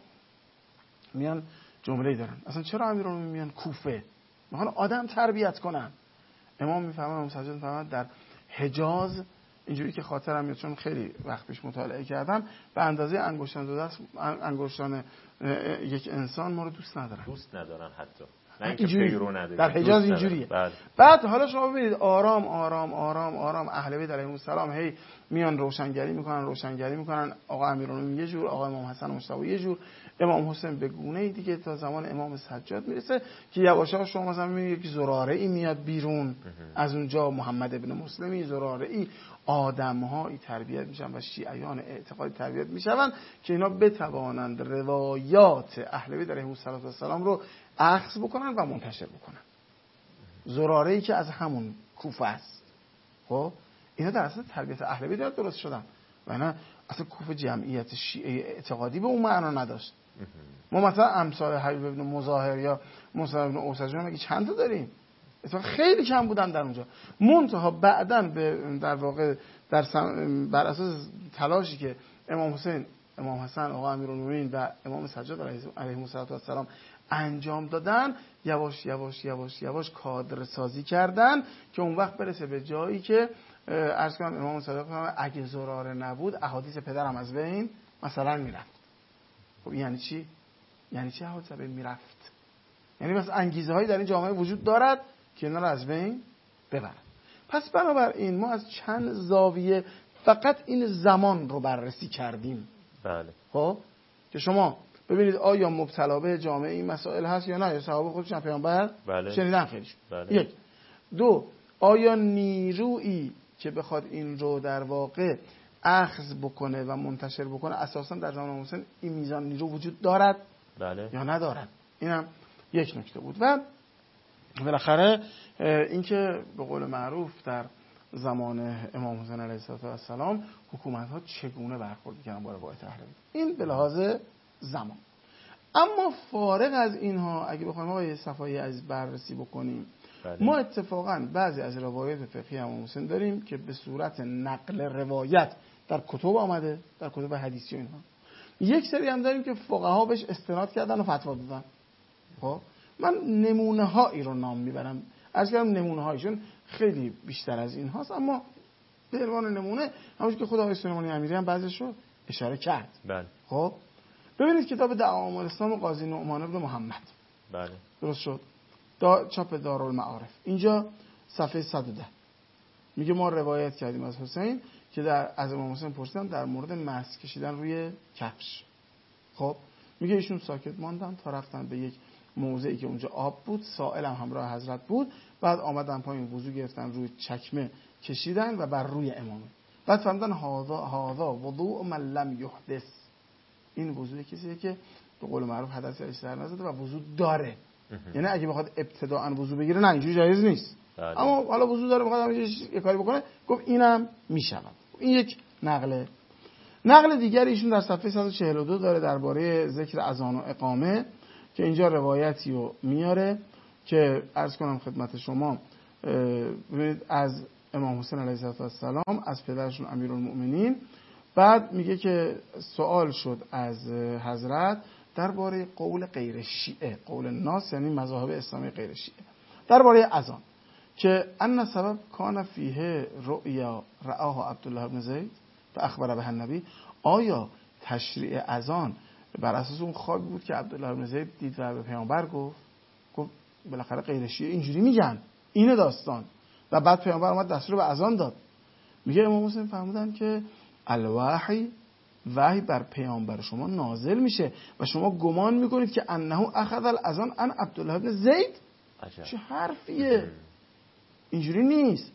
میان جمله‌ای دارن، اصلا چرا امیرالمومنین میان کوفه؟ میخوان آدم تربیت کنن. امام میفهمه، امام سجاد میفهمه در حجاز اینجوری که خاطرم میاد چون خیلی وقت پیش مطالعه کردم، به اندازه انگشتان دو دست انگشتان یک انسان ما رو دوست ندارن، دوست ندارن حتی نه اینکه پیرو نداره. در حجاز اینجوریه. بعد. بعد حالا شما ببینید آرام آرام آرام آرام اهل بیت علیهم السلام هی میان روشنگری میکنن روشنگری میکنن آقا امیرالمومنین یه جور، آقا امام حسن مجتبی یه جور، امام حسین به گونه‌ای دیگه تا زمان امام سجاد میرسه که یواشا شما مثلا میبینید یک زراره ای میاد بیرون از اونجا، محمد ابن مسلمی زراره ای، آدم‌هایی تربیت میشن و شیعیان اعتقادی تربیت میشن که اینا بتوانند روایات اهل بیت علیهم السلام رو اخذ بکنن و منتشر بکنن. زراره ای که از همون کوفه است. خب اینا در اصل تربیت اهل بیت درست شدن و اینا اصلا کوفه جمعیت شیعه اعتقادی به اون معنا نداشت. ما مثلا امثال حبیب ابن مظاهر یا موسی ابن اوسجون میگه چند تا داریم، اصلا خیلی کم بودن در اونجا. منتها بعداً به در واقع در بر اساس تلاشی که امام حسین، امام حسن، آقا امیرالمومنین و امام سجاد علیهم السلام انجام دادن، یواش یواش یواش یواش کادر سازی کردن که اون وقت برسه به جایی که عرض کنم امام صادق اگه زراره نبود احادیث پدرم از بین مثلا میرفت. خب یعنی چی؟ یعنی چی احادیث از بین میرفت؟ یعنی بس انگیزه هایی در این جامعه وجود دارد که اینا رو از بین ببرن. پس بنابراین ما از چند زاویه فقط این زمان رو بررسی کردیم. بله. خب که شما ببینید آیا مبتلا به جامعه این مسائل هست یا نه، یا صحابه خودشون پیامبر بله. شنیدن خیلیش. بله. یک. دو، آیا نیرویی که بخواد این رو در واقع اخذ بکنه و منتشر بکنه اساسا در زمان حسین این میزان نیرو وجود دارد بله. یا ندارد؟ اینم یک نکته بود. و بالاخره اینکه به قول معروف در زمان امام حسین علیه السلام حکومت‌ها چگونه برخورد می‌کردن با روایت اهل بیت، این به لحاظ زمان. اما فارغ از اینها اگه بخوایم آقای صفایی از بررسی بکنیم، بله. ما اتفاقا بعضی از روایت فقهی امام حسین داریم که به صورت نقل روایت در کتب آمده، در کتب حدیثی و اینها. یک سری هم داریم که فقها بهش استناد کردن و فتوا دادن. خب من نمونه هایی رو نام میبرم، از کردم نمونه هایشون خیلی بیشتر از این هاست، اما به عنوان نمونه همونجور که خود آقای سلیمانی امیری هم بعضیش رو اشاره کرد. بله. خب ببینید کتاب دعاوی الاسلام قاضی نعمان بن محمد. بله. درست شد. دا چاپ دارالمعارف. اینجا صفحه صد و ده میگه ما روایت کردیم از حسین که در از امام حسین پرسیدن در مورد مس کشیدن روی کفش. خب میگه ایشون ساکت ماندن تا رفتن به یک موضعی که اونجا آب بود، سائل هم همراه حضرت بود. بعد آمدن پایین وضو گرفتن، روی چکمه کشیدن و بر روی امامه. بعد فهمیدن هذا هذا وضوء من لم یحدث، این وضوء کسیه که به قول معروف حدثی ازش سر نزده و وضو داره. یعنی اگه بخواد ابتداءً وضو بگیره نه اینجوری جایز نیست، بله. اما حالا وضو داره بخواد یه کاری بکنه، گفت اینم میشود. این یک نقله. نقل دیگری ایشون در صفحه صد و چهل و دو داره درباره ذکر اذان و اقامه که اینجا روایتی رو میاره که عرض کنم خدمت شما. ببینید از امام حسین علیه السلام از پدرشون امیرالمؤمنین، بعد میگه که سوال شد از حضرت درباره قول غیر شیعه، قول ناس یعنی مذاهب اسلامی غیر شیعه، درباره اذان که ان سبب کان فیه رؤیا رآها عبدالله بن زید فاخبر به النبی، آیا تشریع اذان بر اساس اون خوابی بود که عبدالله بن زید دید و به پیامبر گفت؟ گفت بالاخره غیر شیعه اینجوری میگن، اینه داستان. و بعد پیامبر اومد دستور به اذان داد. میگه امام حسین فرمودن که الوحی، وحی بر پیامبر شما نازل میشه و شما گمان میکنید که انه اخذ الاذان ان عبدالله بن زید. عجب. چه حرفیه، اینجوری نیست.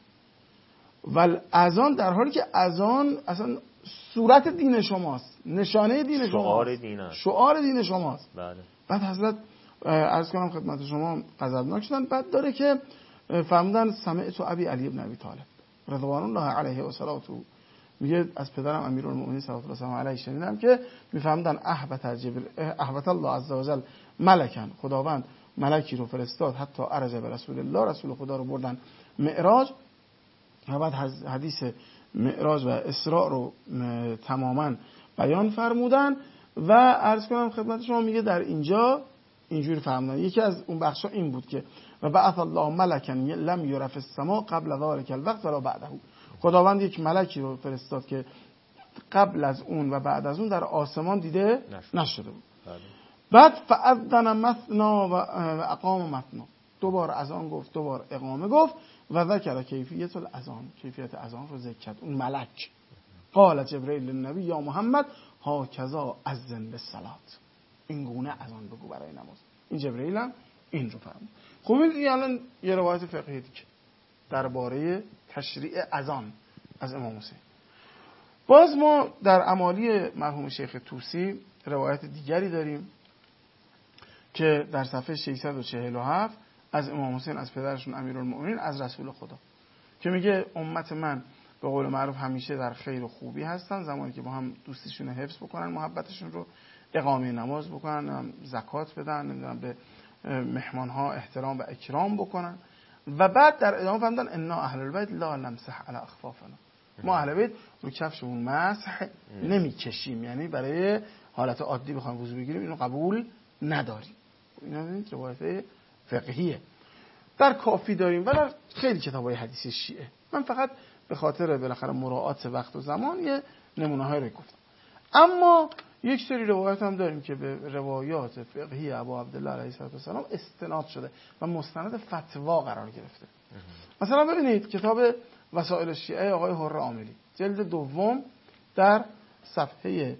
و اذان در حالی که اذان اصلا صورت دین شماست، نشانه دین شماست، شعار دین شعار دین شماست. بله. بعد حضرت عرض کنم خدمت شما غضبناک شدن. بعد داره که فرمودن سمعت ابی علی بن ابی طالب رضوان الله علیه و صلواته، میگه از پدرم امیرالمؤمنین صلوات الله علیه علیه شنیدم که میفهمدن احبت جبر احبت الله عز وجل ملکن، خداوند ملکی رو فرستاد حتی عرج به رسول الله، رسول خدا رو بردن معراج و بعد حدیث معراج و اسراء رو تماما بیان فرمودن. و عرض کنم خدمت شما میگه در اینجا اینجوری فهمیدن، یکی از اون بخشا این بود که و بعث الله ملکا لم یرى فی السماء قبل ذلك الوقت ولا بعده، خداوند یک ملکی رو فرستاد که قبل از اون و بعد از اون در آسمان دیده نشده بود. بعد فاذن مثنا و اقام مثنا، دوبار اذان گفت، دوبار اقامه گفت و ذکر کیفیت الاذان، کیفیت اذان رو ذکر کرد اون ملک. قال جبرئیل للنبی یا محمد هاکذا اذن بالصلاه، این گونه اذان بگو برای نماز. این جبرئیل هم این رو فرمود. خب این الان یه روایت فقهی دیگه درباره تشریع اذان از امام حسین. باز ما در امالی مرحوم شیخ طوسی روایت دیگری داریم که در صفحه ششصد و چهل و هفت از امام حسین از پدرشون امیرالمؤمنین از رسول خدا که میگه امت من به قول معروف همیشه در خیر و خوبی هستن زمانی که با هم دوستیشون رو حفظ بکنن، محبتشون رو، اقامه نماز بکنن، زکات بدن، نمیدونم به مهمان ها احترام و اکرام بکنن. و بعد در ادامه فرمودن انا اهل البیت لا نمسح علی اخفافنا، ما اهل بیت رو کفشمون مسح نمیکشیم، یعنی برای حالت عادی بخوایم وضو بگیریم اینو قبول نداریم. اینا ببینید روایت فقهیه. در کافی داریم و در خیلی کتابای حدیث شیعه. من فقط به خاطر بالاخره مراعات وقت و زمان یه نمونه‌هایی رو گفتم. اما یک سری روایات هم داریم که به روایات فقهی ابو عبدالله علیه السلام استناد شده و مستند فتوا قرار گرفته. مثلا ببینید کتاب وسائل شیعه آقای حره عاملی جلد دوم در صفحه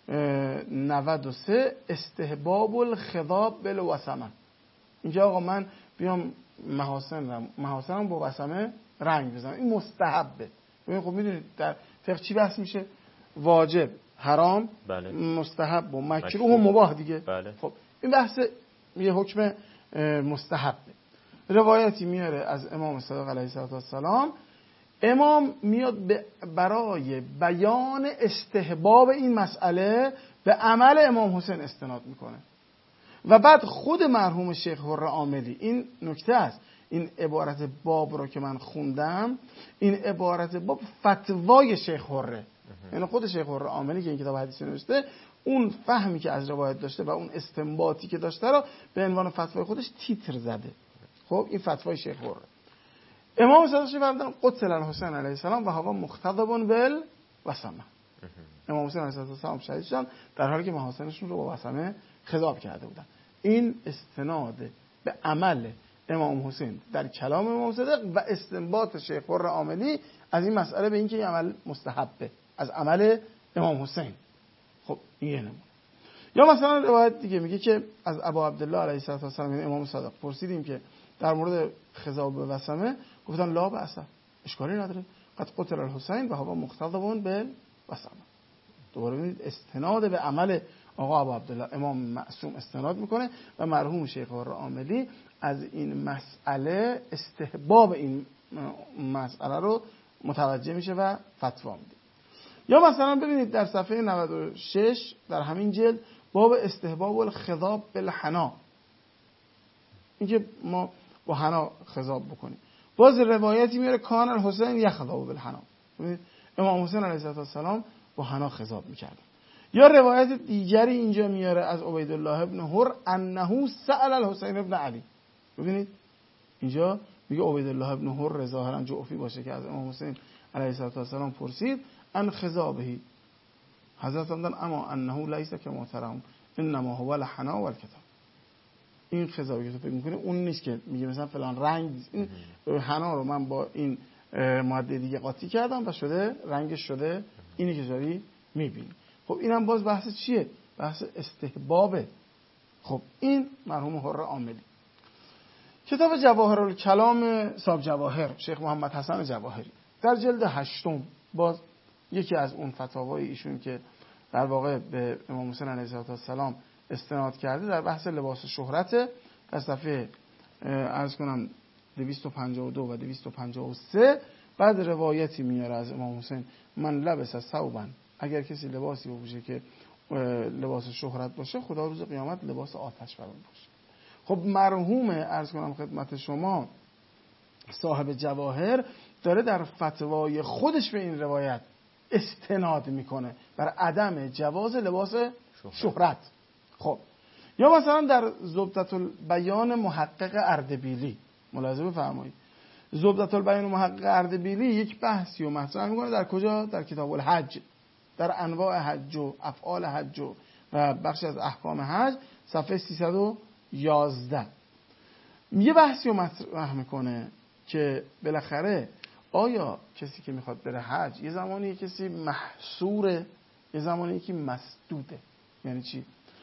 نود و سه استحباب الخضاب بالوسمه. اینجا آقا من بیام محاسن محاسنم با وسمه رنگ بزنم، این مستحبه. ببین خب میدونید در فقه چی بحث میشه؟ واجب، حرام، بله. مستحب و مکروه و مباح دیگه. بله. خب این بحث یه حکم مستحبه. روایتی میاره از امام صادق علیه السلام، امام میاد برای بیان استحباب این مسئله به عمل امام حسین استناد میکنه و بعد خود مرحوم شیخ حره عاملی، این نکته است، این عبارت باب رو که من خوندم، این عبارت باب فتوای شیخ حره، یعنی خود شیخ حره عاملی که این کتاب حدیثی نوشته، اون فهمی که از روایت داشته و اون استنباطی که داشته رو به عنوان فتوای خودش تیتر زده. خب این فتوای شیخ حره. امام صادق فرمودن قتل الحسین علیه السلام و هوا مختضب بال وسمه. امام حسین علیه السلام شهید شدن در حالی که محاسنشون رو با وسمه خضاب کرده بودن. این استناد به عمل امام حسین در کلام امام صادق و استنباط شیخ حره عاملی از این مسئله به این که این عمل مستحبه از عمل امام حسین. خب این یه نمونه. یا مثلا روایت دیگه میگه که از ابا عبدالله علیه السلام یعنی امام صادق پرسیدیم که در مورد خضاب به وسمه، گفتن لا بأس، اشکالی نداره، قد قتل الحسین و هو مختضب بالوسمه. دوباره می‌بینید استناد به عمل آقا ابو عبدالله امام معصوم استناد میکنه و مرحوم شیخ عاملی از این مسئله استحباب این مسئله رو متوجه میشه و فتوا میده. یا مثلا ببینید در صفحه نود و شش در همین جلد باب استحباب الخضاب بالحنا، اینکه ما با حنا خضاب بکنیم. باز روایتی میاره کان الحسین یخضب بالحنا، ببینید امام حسین علیه السلام با حنا خضاب میکرد. یا روایت دیگری اینجا میاره از عبیدالله ابن هر انه سأل الحسین ابن علی، ببینید اینجا میگه عبیدالله ابن هر ظاهرا جعفی باشه که از امام حسین علیه السلام پرسید ان خضابه، حضرت هم اما انه لیس کما ترون انما هو الحنا والکتاب. این خضابی که تو فکر میکنی اون نیست که میگه مثلا فلان رنگ، این حنا رو من با این ماده دیگه قاطی کردم و شده رنگش شده اینی که داری میبینی. خب اینم باز بحث چیه؟ بحث استحبابه. خب این مرحوم حر عاملی. کتاب جواهر الکلام صاحب جواهر شیخ محمد حسن جواهری در جلد هشتم باز یکی از اون فتاوای ایشون که در واقع به امام حسین علیه السلام استناد کرده در بحث لباس شهرت، در صفحه عرض کنم دویست و پنجاه و دو و دویست و پنجاه و سه بعد روایتی میاره از امام حسین من لبس ثوبا، اگر کسی لباسی بپوشه که لباس شهرت باشه خدا روز قیامت لباس آتش بر اون باشه. خب مرحوم عرض کنم خدمت شما صاحب جواهر داره در فتوای خودش به این روایت استناد میکنه بر عدم جواز لباس شهرت, شهرت. خب یا مثلا در زبدة البیان محقق اردبیلی ملاحظه بفرمایید، زبدة البیان محقق اردبیلی یک بحثی رو مطرح میکنه در کجا؟ در کتاب الحج، در انواع حج و افعال حج و بخش از احکام حج صفحه سیصد و یازده یه بحثی رو مطرح میکنه که بالاخره آیا کسی که میخواد بره حج یه زمانی کسی محصوره، یه زمانی که مسدوده. یعنی چی؟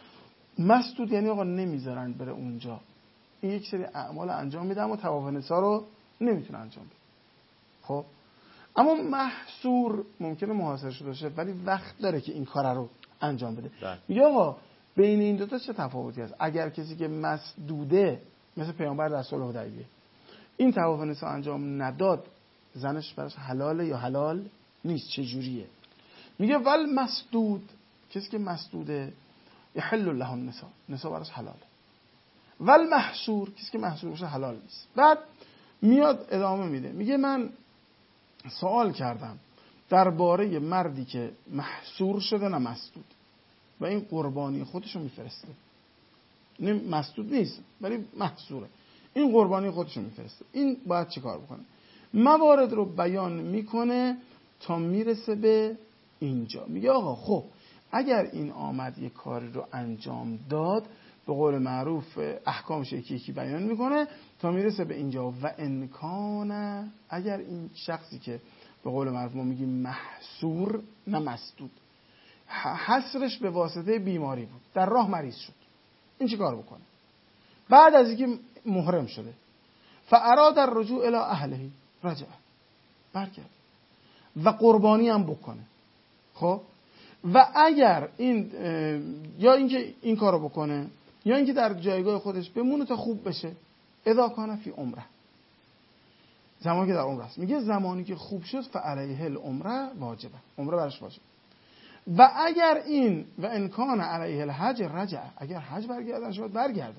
مسدود یعنی آقا نمیذارن بره اونجا، این یک سری اعمال انجام میده اما طواف نسا رو نمیتونه انجام بده. خب اما محصور ممکنه محاصره شده باشه ولی وقت داره که این کار رو انجام بده. میگه آقا بین این دوتا چه تفاوتی هست؟ اگر کسی که مسدوده مثل پیامبر در صلح حدیبیه این طواف نسا انجام نداد، زنش براش حلاله یا حلال نیست؟ چه جوریه؟ میگه ول مسدود، کسی که مسدوده یحل له النساء، نساء براش حلاله. ول محصور، کسی که محصور باشه حلال نیست. بعد میاد ادامه میده میگه من سوال کردم درباره مردی که محصور شده نه مسدود و این قربانی خودشو میفرسته، نه مسدود نیست ولی محصوره، این قربانی خودشو میفرسته، این باید چه کار بکنه؟ موارد رو بیان میکنه تا میرسه به اینجا. میگه آقا خب اگر این آمد یک کاری رو انجام داد، به قول معروف احکامش یکی یکی بیان میکنه تا میرسه به اینجا. و انکانه، اگر این شخصی که به قول معروف ما میگیم محصور نه مسدود، حصرش به واسطه بیماری بود، در راه مریض شد، این چی کار بکنه؟ بعد از اینکه محرم شده فاراد الرجوع الی اهله، رجع، برگرد و قربانی هم بکنه. خب و اگر این یا اینکه این کارو بکنه یا اینکه در جایگاه خودش بمونه تا خوب بشه، اذا کان فی عمره، زمانی که در عمره است. میگه زمانی که خوب شد فعلیه العمره واجبه، عمره برش واجب. و اگر این و ان کان علیه الحج رجع، اگر حج برگردن شد برگرده،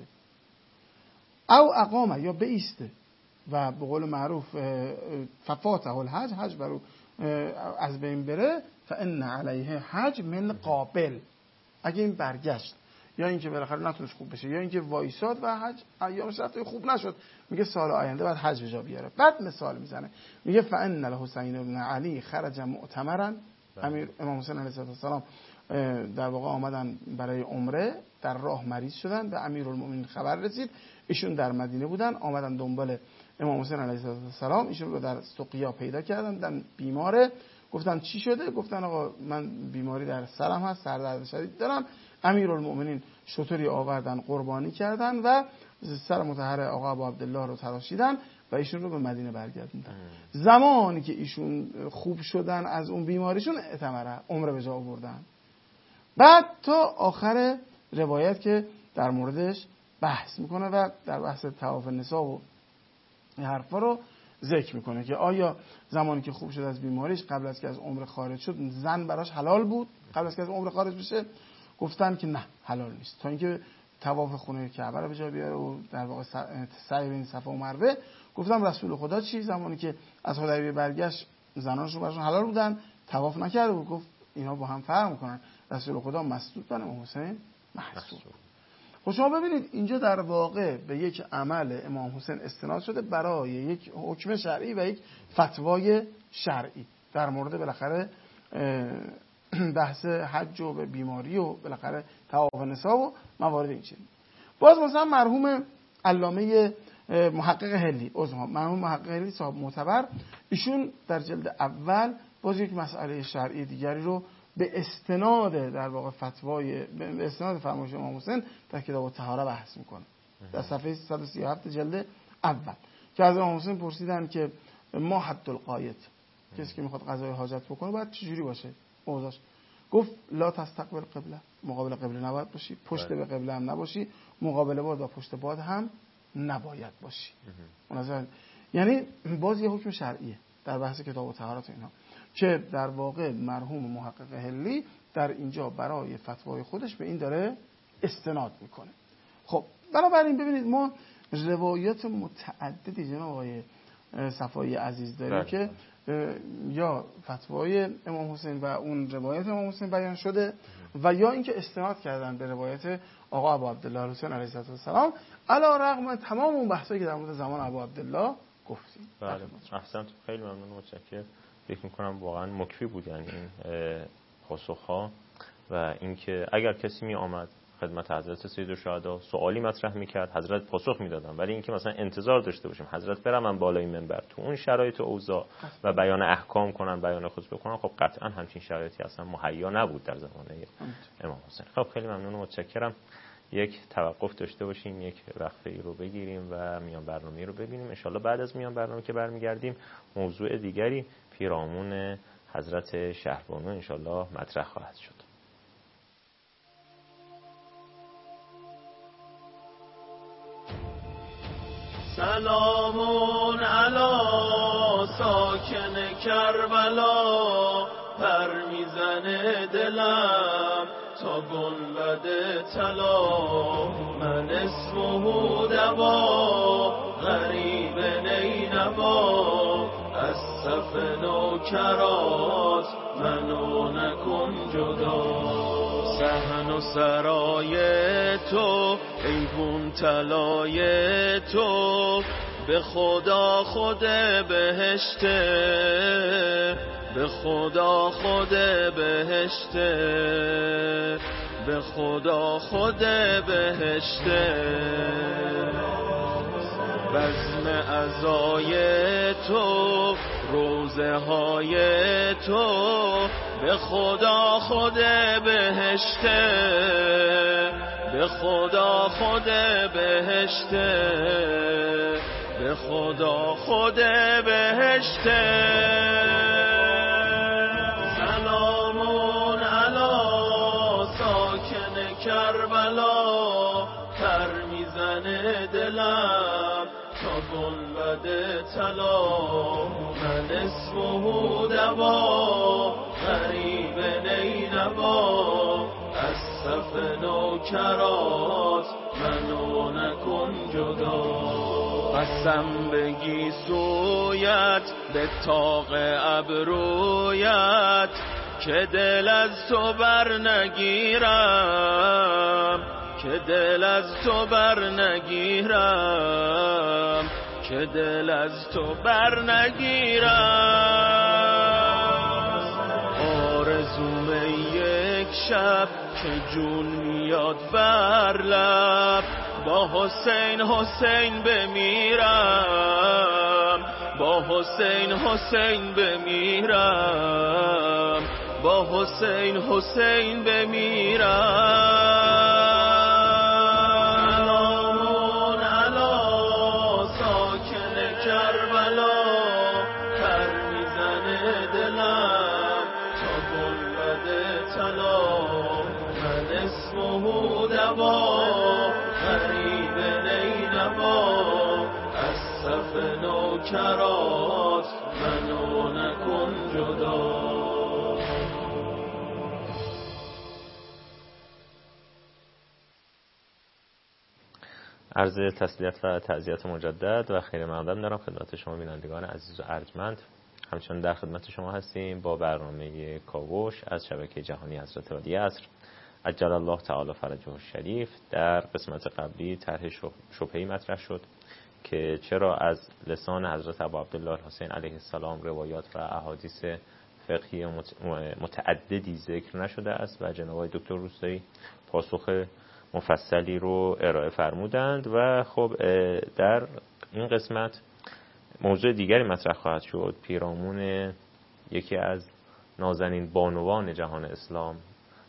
او اقامه یا بایسته و به قول معروف ففاته الحج، حج برو از بین بره، فان علیه حج من قابل، اگه این برگشت یا اینکه بالاخره نتونست خوب بشه یا اینکه وایساد و حج ایامش رفت خوب نشد، میگه سال آینده بعد حج به جا بیاره. بعد مثال میزنه میگه فان الحسین بن علی خرج معتمرا، امیر امام حسین علیه السلام در واقع آمدن برای عمره، در راه مریض شدن، به امیرالمومنین خبر رسید، ایشون در مدینه بودن، آمدن دنبال امام حسین علیه السلام، ایشون رو در سقیا پیدا کردن، در بیماره، گفتن چی شده؟ گفتن آقا من بیماری در سرم هست، سردرد شدید دارم، امیرالمؤمنین شطوری آوردن قربانی کردن و سر مطهر آقا ابو عبدالله رو تراشیدن و ایشون رو به مدینه برگردوندن. زمانی که ایشون خوب شدن از اون بیماریشون اعتمره، عمره به جا آوردن. بعد تا آخر روایت که در موردش بحث میکنه و در بحث طواف نساء و این حرفا رو ذکر میکنه که آیا زمانی که خوب شد از بیماریش قبل از که از عمر خارج شد زن براش حلال بود قبل از که از عمر خارج بشه؟ گفتن که نه، حلال نیست تا اینکه طواف خونه کعبه رو به جا بیاره و در واقع سعی بین صفا و مروه. گفتم رسول خدا چی؟ زمانی که از حدیبیه برگشت زنانشون براشون حلال بودن، طواف نکرده بود. گفت اینا با هم فرق میکنن، رسول خدا مسدود بن امام حسین محسود. خب شما ببینید اینجا در واقع به یک عمل امام حسین استناد شده برای یک حکم شرعی و یک فتوای شرعی در مورد بالاخره بحث حج و بیماری و بالاخره طواف نساء و موارد این چیز. باز مثلا مرحوم علامه محقق هلی عذرا مرحوم محقق هلی صاحب معتبر، ایشون در جلد اول باز یک مسئله شرعی دیگری رو به استناد در واقع فتوای به استناد فرمایش امام حسین در کتاب الطهاره بحث میکنه در صفحه صد و سی و هفت جلد اول که از امام حسین پرسیدن که ما حد القایت، کسی که میخواد قضای حاجت بکنه باید چجوری باشه اوضاعش؟ گفت لا تستقبل قبله، مقابل قبله نباید باشی، پشت به قبله هم نباشی، مقابل باد و پشت باد هم نباید باشی. یعنی باز یه حکم شرعیه در بحث کتاب الطهارات اینا که در واقع مرحوم محقق هلی در اینجا برای فتوای خودش به این داره استناد میکنه. خب بنابراین ببینید ما روایات متعددی جناب آقای صفایی عزیز داریم که یا فتوای امام حسین و اون روایت امام حسین بیان شده و یا اینکه استناد کردن به روایت آقا ابو عبدالله حسین علیه السلام علی رغم تمام اون بحثایی که در مورد زمان ابو عبدالله گفتیم. بله احسنت، خیلی ممنون، متشکرم. فکر می‌کنم واقعا مکفی بود یعنی این پاسخ‌ها و اینکه اگر کسی می آمد خدمت حضرت سیدالشهدا سوالی مطرح می‌کرد حضرت پاسخ می‌دادن، ولی اینکه مثلا انتظار داشته باشیم حضرت برن بالای منبر تو اون شرایط و اوضاع و بیان احکام کنن، بیان خطبه کنن، خب قطعا همچین شرایطی اصلا مهیا نبود در زمانه امام حسین. خب خیلی ممنون و متشکرم. یک توقف داشته باشیم، یک وقفه ای رو بگیریم و میان برنامه رو ببینیم. ان شاءالله بعد از میان برنامه که برمیگردیم موضوع دیگری پیرامون حضرت شهربانو ان شاءالله مطرح خواهد شد. سلام علی ساکن کربلا، پر میزنه دلم تا گنبد طلا. من اسمه دوا غریب نینوا، از صف نوکرات منو نکن جدا. صحن و سرای تو ایوون طلای تو، به خدا خود بهشته، به خدا خود بهشته، به خدا خود بهشته. بزم عزای تو روزه های تو، به خدا خود بهشته، به خدا خود بهشته، به خدا خود بهشته. سلامون علی ساکن کربلا، پر میزنه دلم تا گنبد طلا. من اسمه دوا غریب نینوا، از صف نوکرات منو نکن جدا. قسم بگی سویت به طاق ابرویت، که دل از تو بر نگیرم، که دل از تو بر نگیرم، که دل از تو بر نگیرم. آرزوم یک شب که جون میاد بر لب، با حسین حسین بمیرم، با حسین حسین بمیرم، با حسین حسین بمیرم. سلامون علی ساکن کربلا، پر میزنه دلم تا گنبد طلا. من اسمه دوا غریب نینوا، از صف نوکرات منو نکن جدا. عرض تسلیت و تعزیت مجدد و خیر مقدم دارم خدمت شما بینندگان عزیز و ارجمند. همچنان در خدمت شما هستیم با برنامه کاوش از شبکه جهانی حضرت عالی عصر عجل الله تعالی فرجه الشریف. در قسمت قبلی طرح شبهه‌ای مطرح شد که چرا از لسان حضرت ابو عبدالله الحسین علیه السلام روایات و احادیث فقهی متعددی ذکر نشده است و جناب آقای دکتر روستایی پاسخ مفصلی رو ارائه فرمودند. و خب در این قسمت موضوع دیگری مطرح خواهد شد، پیرامون یکی از نازنین بانوان جهان اسلام،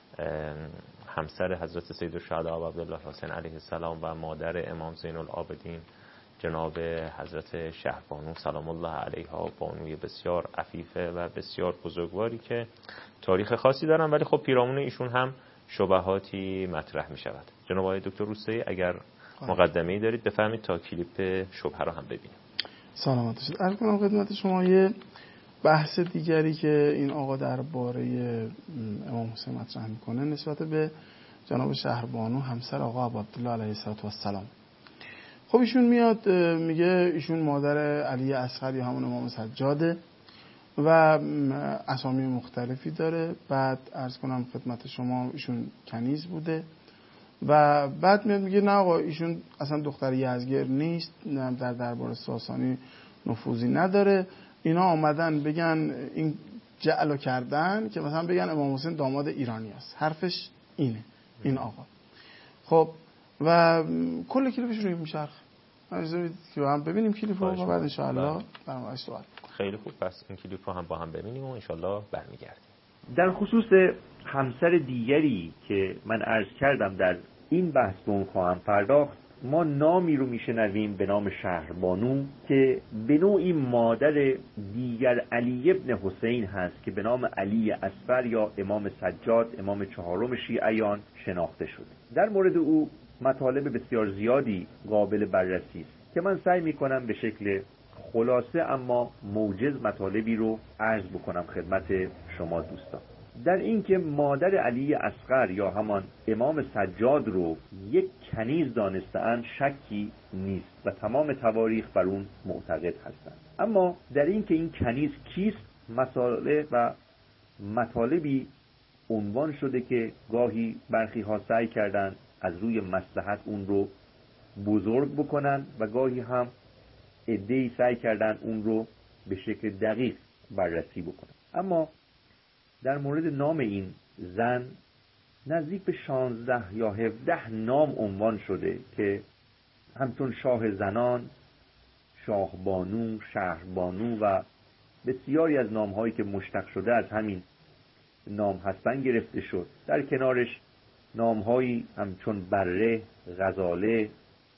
همسر حضرت سیدالشهدا ابو عبدالله الحسین علیه السلام و مادر امام زین العابدین جناب حضرت شهربانو سلام الله علیها، بانوی بسیار عفیفه و بسیار بزرگواری که تاریخ خاصی دارن، ولی خب پیرامون ایشون هم شبهاتی مطرح می شود. جناب آقای دکتر روستایی اگر مقدمه‌ای دارید بفرمایید تا کلیپ شبهه رو هم ببینیم. سلامت باشید. عرض کنم خدمت شما یه بحث دیگری که این آقا درباره امام حسین مطرح میکنه نسبت به جناب شهربانو همسر آقا ابو عبدالله علیه السلام. خب ایشون میاد میگه ایشون مادر علی اصغر یا همون امام سجاده و اسامی مختلفی داره. بعد عرض کنم خدمت شما ایشون کنیز بوده و بعد میاد میگه نه آقا ایشون اصلا دختر یزگرد نیست، در دربار ساسانی نفوذی نداره. اینا آمدن بگن این جعلو کردن که مثلا بگن امام حسین داماد ایرانی است. حرفش اینه این آقا. خب و کل کلیپش رو میشرخ. عايزید که هم ببینیم کلیپ رو و بعد ان شاء الله برنامه‌اش سوال. خیلی خوب، پس این کلیپ رو هم با هم ببینیم و ان شاء الله برمیگردیم. در خصوص همسر دیگری که من عرض کردم در این بحث به اون خواهم پرداخت، ما نامی رو میشنویم به نام شهربانو که به نوعی مادر دیگر علی ابن حسین هست که به نام علی اصغر یا امام سجاد، امام چهارم شیعیان شناخته شده. در مورد او مطالب بسیار زیادی قابل بررسی است که من سعی میکنم به شکل خلاصه اما موجز مطالبی رو عرض بکنم خدمت شما دوستان. در این که مادر علی اصغر یا همان امام سجاد رو یک کنیز دانسته‌اند شکی نیست و تمام تواریخ بر اون معتقد هستند. اما در این که این کنیز کیست، مسائل و مطالبی عنوان شده که گاهی برخی ها سعی کردند از روی مصلحت اون رو بزرگ بکنن و گاهی هم عده‌ای سعی کردن اون رو به شکل دقیق بررسی بکنن. اما در مورد نام این زن نزدیک به شانزده یا هفده نام عنوان شده که همچون شاه زنان، شاهبانو، شهربانو و بسیاری از نامهایی که مشتق شده از همین نام هستن گرفته شد. در کنارش نامهایی همچون بره، غزاله،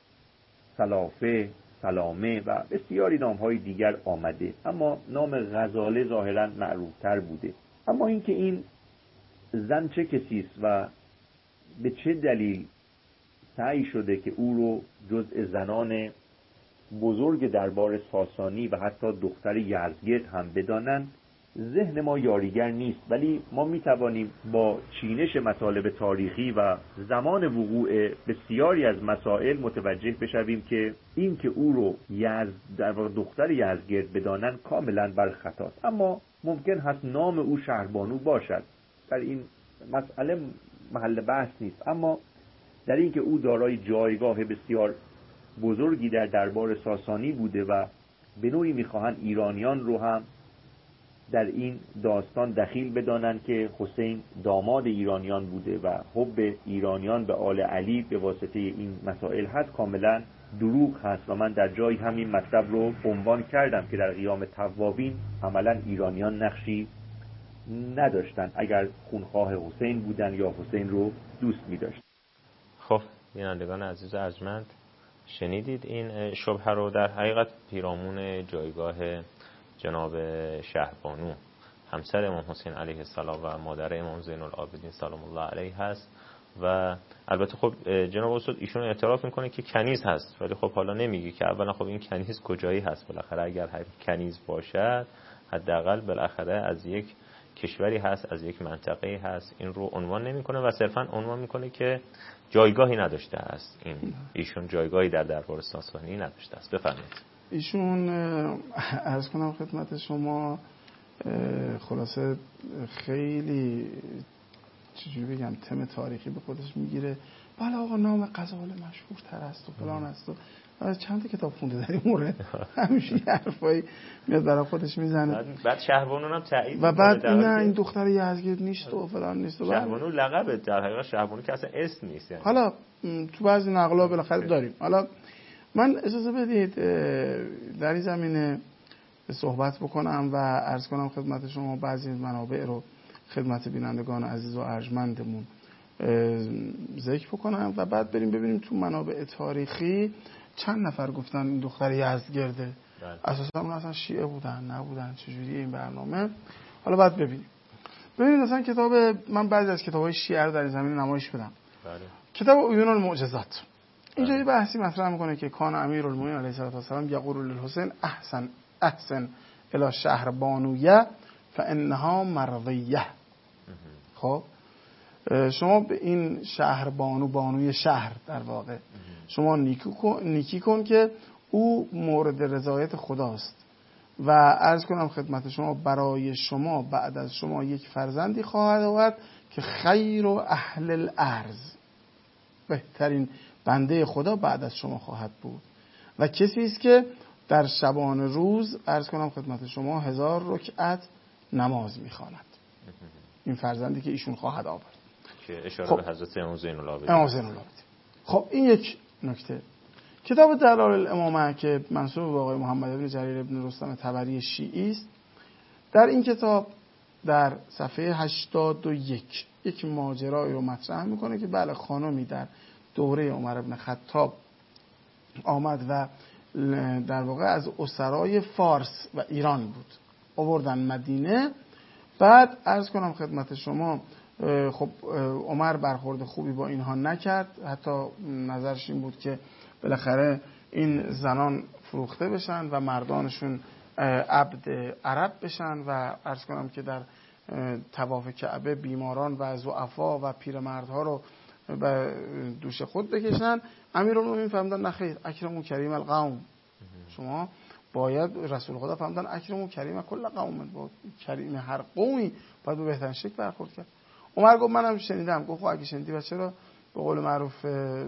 سلافه، سلامه و بسیاری نامهای دیگر آمده، اما نام غزاله ظاهرا معروفتر بوده. اما اینکه این زن چه کسی است و به چه دلیل سعی شده که او رو جزء زنان بزرگ دربار ساسانی و حتی دختر یزدگرد هم بدانند، ذهن ما یاریگر نیست، ولی ما می توانیم با چینش مطالب تاریخی و زمان وقوع بسیاری از مسائل متوجه بشویم که این که او رو یزد در واقع دختر یزدگرد بدانن کاملا بر خطاست. اما ممکن هست نام او شهربانو باشد، در این مسئله محل بحث نیست. اما در این که او دارای جایگاه بسیار بزرگی در دربار ساسانی بوده و به نوعی میخواهند ایرانیان رو هم در این داستان دخیل بدانند که حسین داماد ایرانیان بوده و حب ایرانیان به آل علی به واسطه این مسائل هست، کاملا دروغ هست و من در جای همین مطلب رو عنوان کردم که در قیام توابین عملا ایرانیان نقشی نداشتن اگر خونخواه حسین بودن یا حسین رو دوست می داشتن. خب بینندگان عزیز ارجمند، شنیدید این شبهه رو. در حقیقت پیرامون جایگاه جناب شهربانو همسر امام حسین علیه السلام و مادر امام زین العابدین سلام الله علیه هست و البته خب جناب استاد ایشون اعتراف میکنه که کنیز هست، ولی خب حالا نمیگه که اولا خب این کنیز کجایی هست. بالاخره اگر هر کنیز باشد حداقل بالاخره از یک کشوری هست، از یک منطقه‌ای هست. این رو عنوان نمیکنه و صرفا عنوان میکنه که جایگاهی نداشته است. این ایشون جایگاهی در دربار ساسانی نداشته است. بفرمایید. ایشون عرض کنم خدمت شما خلاصه خیلی چجوری بگم تم تاریخی به خودش میگیره. بله آقا نام غزال مشهورتر است و فلان است و از چند تا کتاب خونده در این مورد، همیشه حرفایی میاد برای خودش میزنه. بعد, بعد شهربانو هم تایید و بعد این نه این دختر یزدگرد نیست و فلان نیست و شهربانو لقبه، در حقیقت شهربانو که اصلا اسم نیست یعنی. حالا تو بعضی نقلا بالاخره داریم. حالا من اجازه بدید در این زمینه صحبت بکنم و عرض کنم خدمت شما بعضی منابع رو خدمت بینندگان عزیز و ارجمندمون ذکر بکنم و بعد بریم ببینیم تو منابع تاریخی چند نفر گفتن این دختر یزدگرده، اساسا اون اصلا شیعه بودن نبودن، چجوریه این برنامه. حالا بعد ببینیم ببینید مثلا کتاب، من بعضی از کتاب‌های شیعه رو در این زمینه نمایش بدم. بله. کتاب عیون المعجزات اینجا یه بحثی مطرح میکنه که کان امیرالمومنین علیه السلام یقول للحسین احسن احسن الی شهر بانویه فانها مرضیه. خب شما به این شهر بانو، بانوی شهر در واقع، شما نیکی کن, نیکی کن که او مورد رضایت خداست و عرض کنم خدمت شما برای شما بعد از شما یک فرزندی خواهد آورد که خیر و اهل الارض، بهترین بنده خدا بعد از شما خواهد بود و کسی است که در شبان روز عرض کنم خدمت شما هزار رکعت نماز میخواند. این فرزندی که ایشون خواهد آورد که اشاره خب. به حضرت امام زین العابدین. امام زین العابدین. خب این یک نکته. کتاب دلائل الامامه که منسوب به آقای محمد بن جریر بن رستم طبری شیعی است، در این کتاب در صفحه هشتاد و یک یک ماجرایی رو مطرح میکنه که بله خانمی در دوره عمر بن خطاب آمد و در واقع از اسرای فارس و ایران بود، آوردن مدینه. بعد عرض کنم خدمت شما خب عمر برخورد خوبی با اینها نکرد، حتی نظرش این بود که بالاخره این زنان فروخته بشن و مردانشون عبد عرب بشن و عرض کنم که در طواف کعبه بیماران و ضعفا و پیرمردها رو به دوش خود بکشن. امیرالمومنین فرمودن نخیر، اکرموا کریم القوم، شما باید رسول خدا فرمودن اکرموا کریم کل قوم، با کریم هر قومی باید به بهترین شکل برخورد کرد. عمر گفت منم شنیدم. گفت خب اگه شنیدی بچه چرا به قول معروف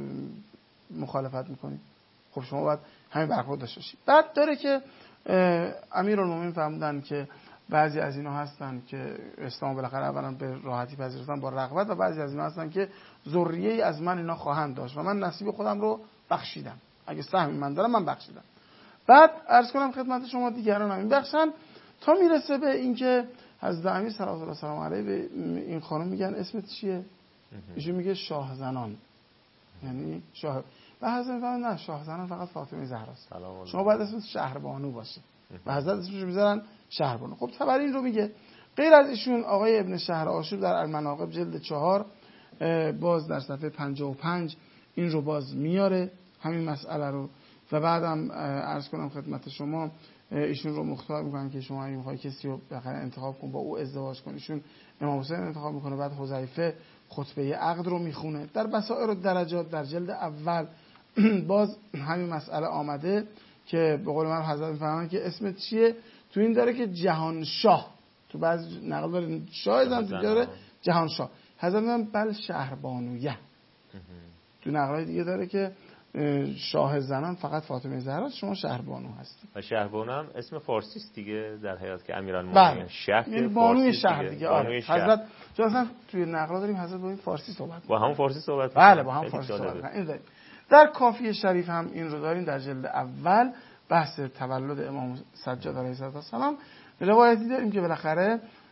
مخالفت میکنی؟ خب شما باید همین برخورد داشته باشی. بعد داره که امیرالمومنین فرمودن که بعضی از اینا هستن که اسلام بالاخره اولا به راحتی پذیرفتن با رغبت و بعضی از اینا هستن که ذریه‌ای از من اینا خواهند داشت و من نصیب خودم رو بخشیدم، اگه سهمی من دارم من بخشیدم. بعد عرض کنم خدمت شما دیگران هم این بخشن تا میرسه به اینکه حضرت امیر صلوات الله سلام علیه به این خانم میگن اسمت چیه؟ ایشون میگه شاه زنان، یعنی شاه. و حضرت میگن نه شاه زنان فقط فاطمه زهراست، شما باید اسمت شهربانو باشه و حضرت اسمش میذارن شهربانو. خب طبری این رو میگه. غیر از ایشون آقای ابن شهر آشوب در المناقب جلد چهار باز در صفحه پنجاه و پنج این رو باز میاره همین مسئله رو و بعدم عرض کنم خدمت شما ایشون رو مختار میکنن که شما اگه میخوای کسی رو بخره انتخاب کن با او ازدواج کن. ایشون امام حسین انتخاب میکنه، بعد حذیفه خطبه عقد رو میخونه. در بصائر و درجات در جلد اول باز همین مسئله آمده که به قول من حضرت میفهمن که اسمت چیه. تو این داره که جهان شاه، تو بعضی نقل داره شاه زن، تو داره جهان شاه. حضرت میگن بل شهربانویه. تو نقلای دیگه داره که شاه زنان فقط فاطمه زهرا، شما شهربانو هستید. و شهربانو هم اسم فارسی است دیگه در حقیقت که امیرالمومنین شهر یعنی بانوی شهر دیگه. بانوی شهر. حضرت چون اصلا توی نقلا داریم حضرت با این فارسی صحبت با همون فارسی صحبت بله با هم فارسی صحبت این داریم. در کافی شریف هم این رو داریم در جلد اول بحث تولد امام سجاد علیه السلام. روایتی داریم که بالاخره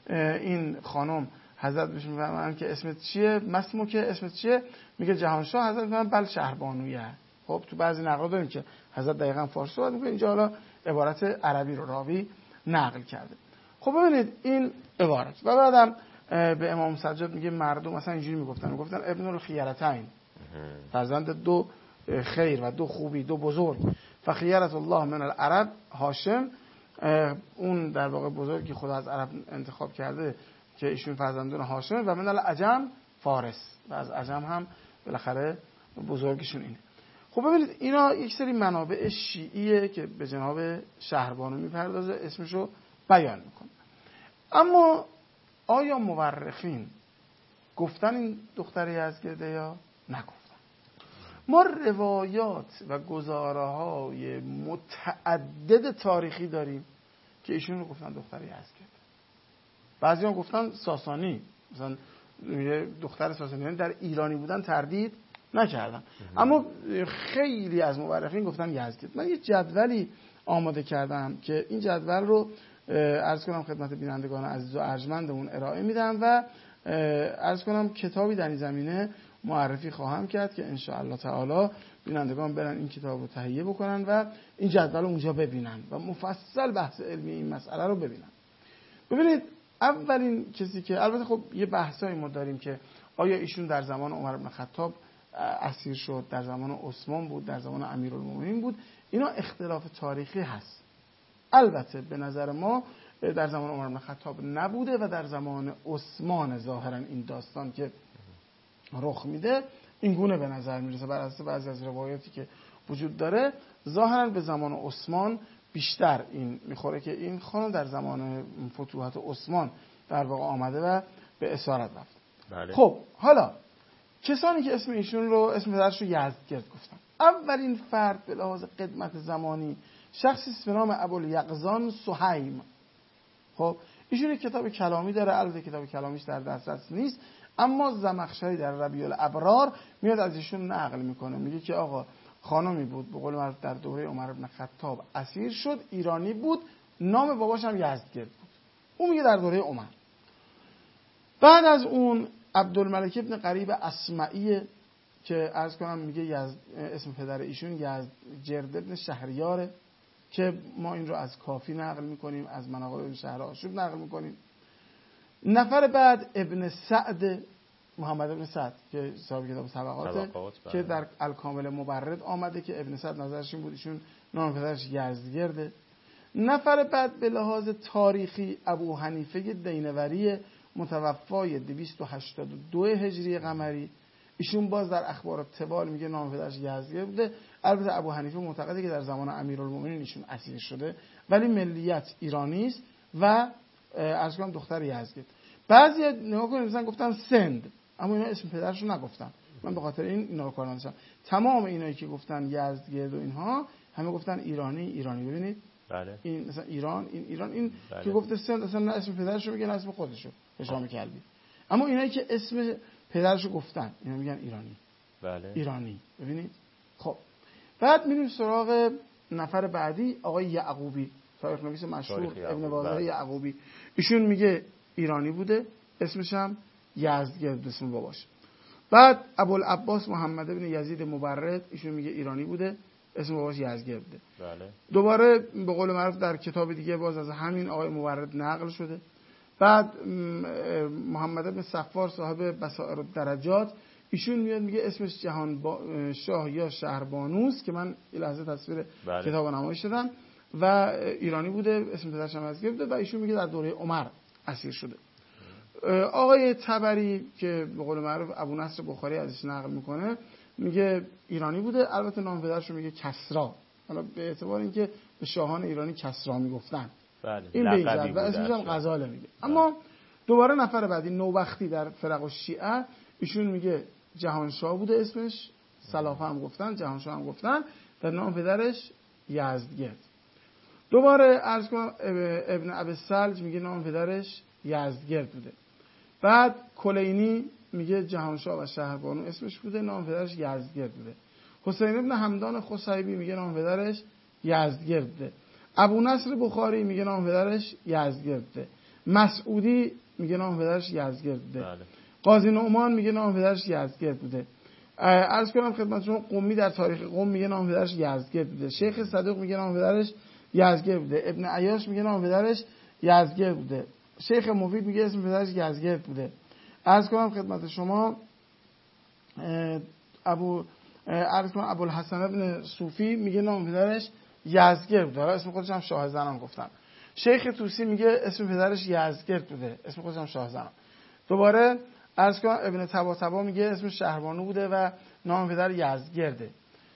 این خانم حضرت بهش میفرمایند که اسمت چیه؟ مسمو که اسمت چیه؟ میگه جهانشاه. حضرت میفرمایند بل شهربانویه. خب تو بعضی نقلا داریم که حضرت دقیقاً فارسی صحبت میکنه، اینجا حالا عبارت عربی رو راوی نقل کرده. خب ببینید این عبارت و بعدم به امام سجاد میگه مردم مثلا اینجوری میگفتن میگفتن ابن الخیرتین، فرزند دو خیر و دو خوبی، دو بزرگ. فخیرت الله من العرب هاشم، اون در واقع بزرگی خدا از عرب انتخاب کرده که ایشون فرزندان هاشم، و من العجم فارس، و از عجم هم بالاخره بزرگشون اینه. خب ببینید اینا یک سری منابع شیعیه که به جناب شهربانو میپردازه، اسمشو بیان میکنه. اما آیا مورخین گفتن این دختر یزدگرده یا نگفتن؟ ما روایات و گزاره‌های متعدد تاریخی داریم که ایشون رو گفتن دختر یزدگرده. بعضی‌ها گفتن ساسانی، مثلا دختر ساسانی، در ایرانی بودن تردید نکردن. اما خیلی از مورخین گفتن یزدگرد. من یه جدولی آماده کردم که این جدول رو عرض کنم خدمت بینندگان عزیز و ارجمندمون ارائه میدم و عرض کنم کتابی در این زمینه معرفی خواهم کرد که ان شاء الله تعالی بینندگان برن این کتاب رو تهیه بکنن و این جدول رو اونجا ببینن و مفصل بحث علمی این مسئله رو ببینن. ببینید اولین کسی که البته خب یه بحثایی ما داریم که آیا ایشون در زمان عمر بن خطاب اسیر شد، در زمان عثمان بود، در زمان امیرالمومنین بود، اینا اختلاف تاریخی هست. البته به نظر ما در زمان عمر بن خطاب نبوده و در زمان عثمان ظاهرا این داستان که رخ میده این گونه به نظر میرسه. بر اساس بعضی از روایاتی که وجود داره ظاهرا به زمان عثمان بیشتر این میخوره که این خانم در زمان فتوحات عثمان در واقع آمده و به اسارت رفت. بله. خب حالا کسانی که اسم ایشون رو اسم پدرش رو یزدگرد گفتن، اولین فرد به لحاظ قدمت زمانی شخصی به نام ابوالیقظان سهیم. خب ایشون یک کتاب کلامی داره، البته کتاب کلامیش در دسترس نیست، اما زمخشری در ربیع الابرار میاد از ایشون نقل میکنه، میگه که آقا خانمی بود به قول معروف در دوره عمر بن خطاب اسیر شد، ایرانی بود، نام باباش هم یزدگرد بود. اون میگه در دوره عمر. بعد از اون عبدالملک ابن قریب اصمعی که عرض کنم میگه یزد، اسم پدر ایشون یزدجرد ابن شهریاره که ما این رو از کافی نقل میکنیم، از مناقب ابن شهر آشوب نقل میکنیم. نفر بعد ابن سعد، محمد ابن سعد که صاحب کتاب طبقات که در الکامل مبرد آمده که ابن سعد نظرش این بود ایشون نام پدرش یزدگرده. نفر بعد به لحاظ تاریخی ابو حنیفه دینوری متوفای دویست و هشتاد و دو هجری قمری، ایشون باز در اخبار تبال میگه نام پدرش یزدگرد بوده. البته ابو حنیفه معتقده که در زمان امیرالمومنین ایشون اسیر شده ولی ملیت ایرانی است و عرض کنم دختر یزدگرد. بعضی نگاه کنید مثلا گفتن سند، اما اینا اسم پدرش رو نگفتن. من به خاطر این اینا رو کار نداشتم. تمام اینایی که گفتن یزدگرد و اینها همه گفتن ایرانی ایرانی. ببینید بله. این مثلا ایران این ایران این بله. که گفته سند اصلا نه اسم پدرش رو میگه نه اسم خودش رو، هشام کلبی. اما اینایی که اسم پدرش رو گفتن اینا میگن ایرانی. بله. ایرانی. ببینید خب بعد میریم سراغ نفر بعدی، آقای یعقوبی، تاریخ نویس مشهور ابن واضح یعقوبی. ایشون میگه ایرانی بوده، اسمش هم یزدگرد اسم باباش. بعد ابوالعباس محمد ابن یزید مبرد، ایشون میگه ایرانی بوده، اسم باباش یزدگرد بوده. بله. دوباره به قول معروف در کتاب دیگه باز از همین آقای مبرد نقل شده. بعد محمد ابن صفار صاحب بصائر الدرجات، ایشون میاد میگه اسمش جهان با... شاه یا شهربانوست که من یه لحظه تصویر بله. کتاب نمایش دادم و ایرانی بوده، اسم پدرش هم یزدگرد بوده و ایشون میگه در دوره عمر اسیر شده. آقای طبری که به قول معروف ابو نصر بخاری ازش نقل میکنه میگه ایرانی بوده، البته نام پدرش رو میگه کسری، حالا به اعتبار اینکه به شاهان ایرانی کسری میگفتن. بله. این به این جد و اسمش هم غزاله میگه. اما دوباره نفر بعدی نوبختی در فرق الشیعه، ایشون میگه جهانشاه بوده اسمش، سلافه هم گفتن، جهانشاه هم گفتن، در نام پدرش یزدگرد. دوباره عرض کنم ابن ابی سلج میگه نام پدرش یزدگرد بوده. بعد کلینی میگه جهانشاه و شهربانو اسمش بوده، نام پدرش یزدگرد بوده. حسین ابن حمدان خصیبی میگه نام پدرش یزدگرد بوده. ابو نصر بخاری میگه نام پدرش یزدگرد بوده. مسعودی میگه نام پدرش یزدگرد بوده. بله. قاضی نعمان میگه نام پدرش یزدگرد بوده. عرض کنم خدمت شما قمی در تاریخ قم میگه نام پدرش یزدگرد بوده. شیخ صدوق میگه نام پدرش یزدگرد بوده. ابن عیاش میگه نام پدرش یزدگرد بوده. شیخ مفید میگه اسم پدرش یزدگرد بوده. عرض کنم خدمت شما ابو عرض کنم ابوالحسن ابن صوفی میگه نام پدرش یزدگرد بوده. اسم خودش هم شاه زنان گفتم. شیخ طوسی میگه اسم پدرش یزدگرد بوده. اسم خودش هم شاه زنان. دوباره عرض کنم ابن طباطبا میگه اسم شهربانو بوده و نام پدر یزدگرده.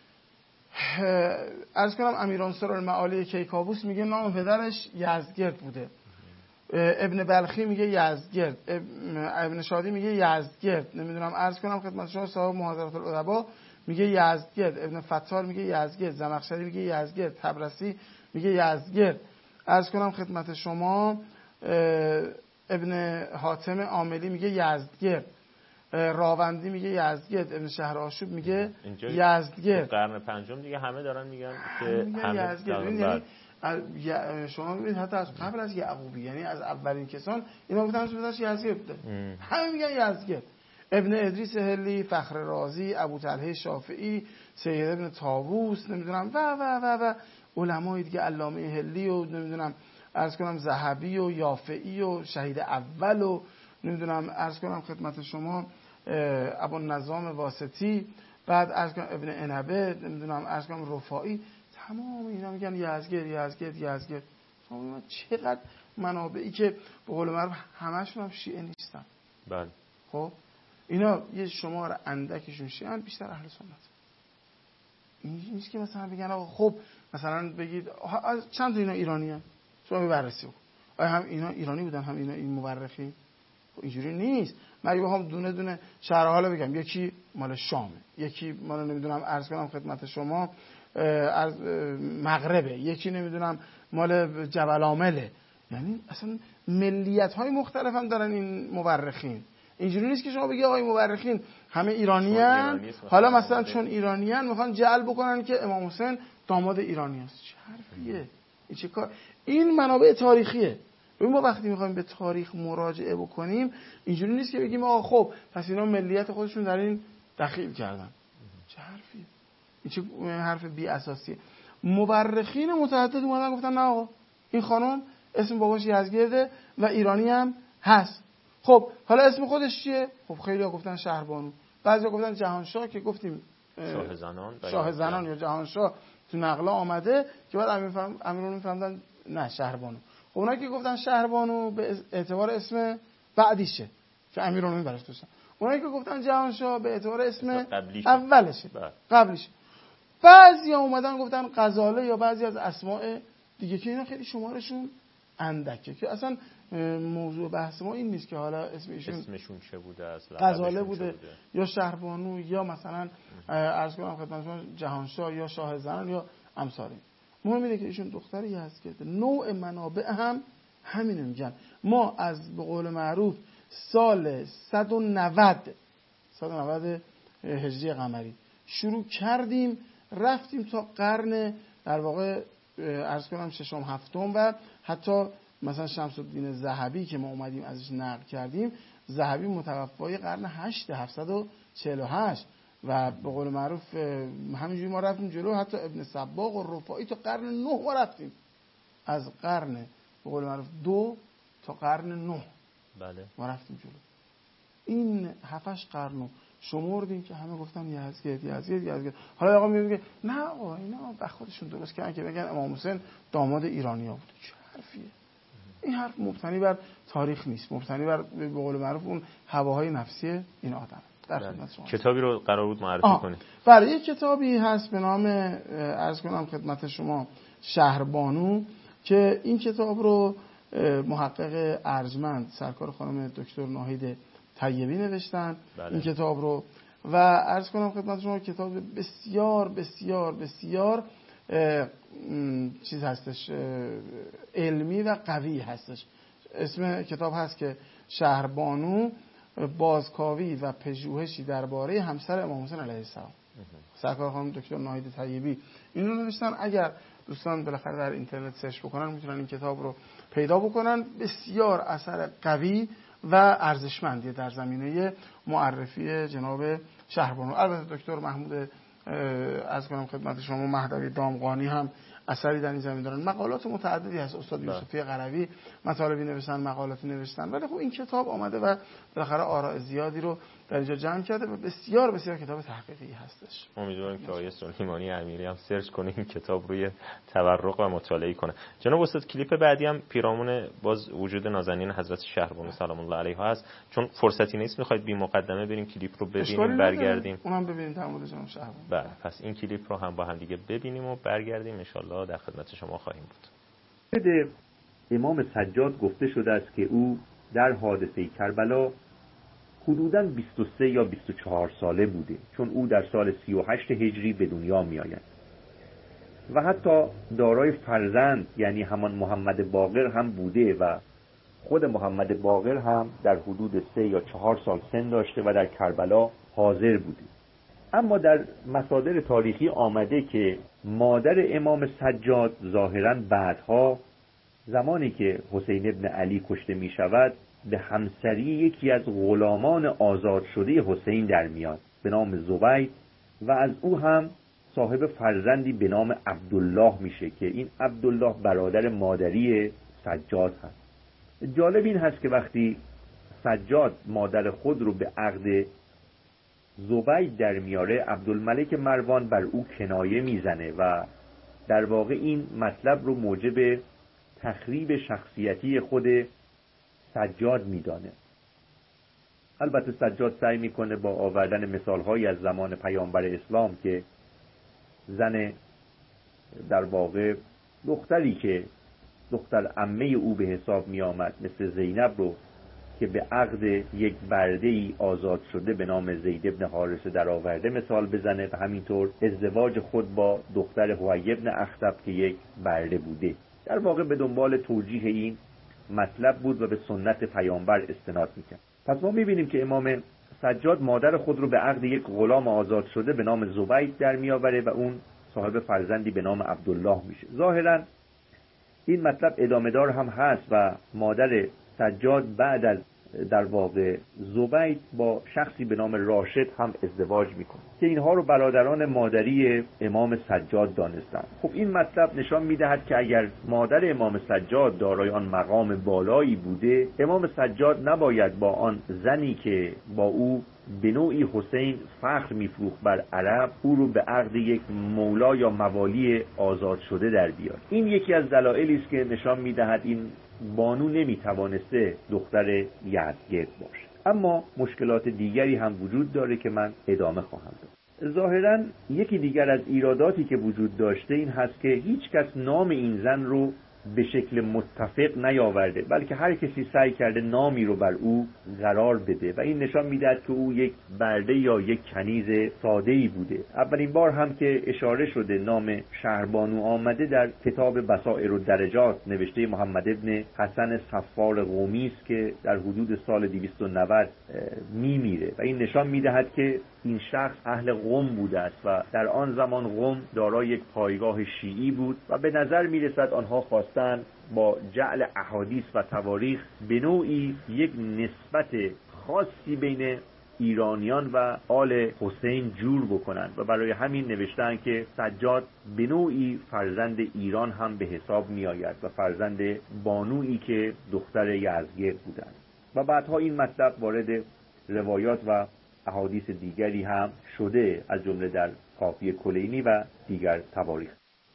عرض کنم امیرانصار المعالی کیکاووس میگه نام پدرش یزدگرد بوده. ابن بلخی میگه یزدگرد. ابن شادی میگه یزدگرد. نمیدونم عرض کنم خدمت شما صاحب محاضرات الادبا میگه یزدگرد. ابن فتار میگه یزدگرد. زمخشری میگه یزدگرد. طبرسی میگه یزدگرد. عرض کنم خدمت شما ابن حاتم عاملی میگه یزدگرد. راوندی میگه یزدگرد. ابن شهر آشوب میگه یزدگرد. قرن پنجم دیگه همه دارن میگن که همه یزدگرد. یعنی شما ببینید حتی از قبل از یعقوبی، یعنی از اولین کسان اینا گفتن اسم پدرش یزدگرد بوده. همه میگن یزدگرد. ابن ادریس هلی، فخر رازی، ابو طلحه شافعی، سید ابن طاووس، نمیدونم و و و و علمای دیگه، علامه هلی و نمیدونم عرض کنم ذهبی و یافعی و شهید اول و نمیدونم عرض کنم خدمت شما ابو النظام واسطی، بعد عرض کنم ابن عنبه، نمیدونم عرض کنم رفاعی، تمام اینا میگن یزدگرد یزدگرد یزدگرد. شما چقدر منابعی که به قول معروف همشون هم شیعه نیستن. بله. خب اینا یه شمار اندکشون شیعه، بیشتر اهل سنت. این نیست که مثلا بگن آقا خب مثلا بگید چند تا اینا ایرانیان، شما بررسی کن آیا هم اینا ایرانی بودن هم اینا این مورخین؟ اینجوری نیست. من بخوام دونه دونه شهر حالا بگم، یکی مال شامه، یکی مال نمیدونم عرض کنم خدمت شما از مغربه، یکی نمیدونم مال جبل عامله. یعنی اصلا ملیت های مختلف هم دارن این مورخین. اینجوری نیست که شما بگی آقای مورخین همه ایرانیان، حالا مثلا چون ایرانیان میخوان جعل بکنن که امام حسین داماد ایرانی است. چه حرفیه این؟ چه کار؟ این منابع تاریخیه. ما وقتی میخوایم به تاریخ مراجعه بکنیم اینجوری نیست که بگیم آقا خب پس اینا ملیت خودشون در این دخیل کردن. چه حرفیه این؟ چه حرف بی اساسیه. مورخین متعدد اومدن گفتن نه آقا این خانم اسم باباش یزدگرده و ایرانی هم هست. خب حالا اسم خودش چیه؟ خب خیلی‌ها گفتن شهربانو، بعضیا گفتن جهانشاه که گفتیم شاه زنان شاه زنان یا جهانشاه تو نقلا آمده که بعد امیرون میفهمدن نه شهربانو. خب اونایی که گفتن شهربانو به اعتبار اسم بعدیشه که امیرون براش داشتن. اونایی که گفتن جهانشاه به اعتبار اسم اولشه قبلیشه. بعضیا اومدن گفتن غزاله یا بعضی از اسماء دیگه که اینا خیلی شمارشون اندکه، که اصلا موضوع بحث ما این نیست که حالا اسم ایشون اسمشون چه بوده، اصلا غزاله بوده, بوده یا شهربانو یا مثلا عرض کنم خدمتتون جهانشاه یا شاه زنان یا امثال این. مهم اینه که ایشون دختر یزدگرد. نوع منابع هم همینو میگن. ما از به قول معروف سال صد و نود هجری قمری شروع کردیم رفتیم تا قرن در واقع عرض کنم ششم هفتم و حتی مثلا شمس الدین ذهبی که ما اومدیم ازش نقل کردیم، ذهبی متوفای قرن هشت هفتصد و چهل و هشت و به قول معروف همینجوری ما رفتیم جلو، حتی ابن صباغ و رفاعی تا قرن نه ما رفتیم، از قرن به قول معروف دو تا قرن نه بله ما رفتیم جلو. این هفتش قرن شمردیم که همه گفتن یزدگرد یزدگرد یزدگرد. حالا آقا میگه نه آقا اینا به خودشون درست کردن که بگن امام حسین داماد ایرانی‌ها بود. چه حرفیه این؟ حرف مبتنی بر تاریخ نیست، مبتنی بر به قول معروف اون هواهای نفسی این آدم. در خدمت شما کتابی رو قرار بود معرفی کنید. بله یک کتابی هست به نام عرض کنم خدمت شما شهربانو که این کتاب رو محقق ارجمند سرکار خانم دکتر ناهید طیبی نوشتن. بله. این کتاب رو و عرض کنم خدمت شما کتاب بسیار بسیار بسیار چیز هستش، علمی و قوی هستش. اسم کتاب هست که شهربانو بازکاوی و پژوهشی درباره همسر امام حسین علیه السلام. سرکار خانم دکتر ناهید طیبی این رو نوشتن. اگر دوستان بالاخره در اینترنت سرچ بکنن میتونن این کتاب رو پیدا بکنن. بسیار اثر قوی و ارزشمندی در زمینه معرفی جناب شهربانو. البته دکتر محمود از کنم خدمت شما مهدوی دامغانی هم اثری در این زمینه دارن. مقالات متعددی هست. استاد یوسفی قروی مطالبی نوشتن، مقالاتی نوشتن، ولی خب این کتاب آمده و بالاخره آراء زیادی رو در اینجا جمع کرده و بسیار بسیار کتاب تحقیقی هستش. امیدوارم که آقای سلیمانی امیری هم سرچ کنه این کتاب روی تورق و مطالعه کنه. جناب استاد کلیپ بعدی هم پیرامون باز وجود نازنین حضرت شهربانو سلام الله علیها هست، چون فرصتی نیست میخواید بی مقدمه بریم کلیپ رو ببینیم برگردیم. اونم ببینیم در مورد جناب شهربانو. بله، پس این کلیپ رو هم با هم دیگه ببینیم و برگردیم ان شاء الله در خدمت شما خواهیم بود. به امام سجاد گفته شده است که او در حادثه کربلا حدوداً بیست و سه یا بیست و چهار ساله بوده، چون او در سال سی و هشت هجری به دنیا می آید و حتی دارای فرزند یعنی همان محمد باقر هم بوده و خود محمد باقر هم در حدود سه یا چهار سال سن داشته و در کربلا حاضر بوده. اما در مصادر تاریخی آمده که مادر امام سجاد ظاهراً بعدها زمانی که حسین ابن علی کشته می شود به همسری یکی از غلامان آزاد شده حسین در میاد به نام زبید و از او هم صاحب فرزندی به نام عبدالله میشه که این عبدالله برادر مادری سجاد هست. جالب این هست که وقتی سجاد مادر خود رو به عقد زبید در میاره، عبدالملک مروان بر او کنایه میزنه و در واقع این مطلب رو موجب تخریب شخصیتی خود سجاد میدانه. البته سجاد سعی میکنه با آوردن مثالهایی از زمان پیامبر اسلام که زن در واقع دختری که دختر عمه او به حساب می آمد مثل زینب رو که به عقد یک برده ای آزاد شده به نام زید ابن حارثه در آورده مثال بزنه و همینطور ازدواج خود با دختر حوی ابن اخطب که یک برده بوده. در واقع به دنبال توجیه این مطلب بود و به سنت پیامبر استناد میکرد. پس ما میبینیم که امام سجاد مادر خود رو به عقد یک غلام آزاد شده به نام زبید در میآوره و اون صاحب فرزندی به نام عبدالله میشه. ظاهرا این مطلب ادامه دار هم هست و مادر سجاد بعد از در واقع زبید با شخصی به نام راشد هم ازدواج میکنه که اینها رو برادران مادری امام سجاد دانستند. خب این مطلب نشان میدهد که اگر مادر امام سجاد دارای آن مقام بالایی بوده، امام سجاد نباید با آن زنی که با او به نوعی حسین فخر میفروخت بر عرب او رو به عقد یک مولا یا موالی آزاد شده در بیاد. این یکی از دلایلی است که نشان میدهد این بانو نمیتوانسته دختر یزدگرد باشه. اما مشکلات دیگری هم وجود داره که من ادامه خواهم داد. ظاهراً یکی دیگر از ایراداتی که وجود داشته این هست که هیچ کس نام این زن رو به شکل متفق نیاورده، بلکه هر کسی سعی کرده نامی رو بر او قرار بده و این نشان میدهد که او یک برده یا یک کنیز ساده‌ای بوده. اولین بار هم که اشاره شده نام شهربانو آمده در کتاب بصائر الدرجات نوشته محمد ابن حسن صفار قمی است که در حدود سال دویست و نود میمیره و این نشان میدهد که این شخص اهل قم بوده است و در آن زمان قم دارای یک پایگاه شیعی بود و به نظر میرسد آنها خواستند با جعل احادیث و تواریخ به نوعی یک نسبت خاصی بین ایرانیان و آل حسین جور بکنند و برای همین نوشتن که سجاد به نوعی فرزند ایران هم به حساب می آید و فرزند بانویی که دختر یزدگرد بودند و بعدها این مطلب وارد روایات و احادیث دیگری هم شده از جمله در کافی کلینی و دیگر تواریخ.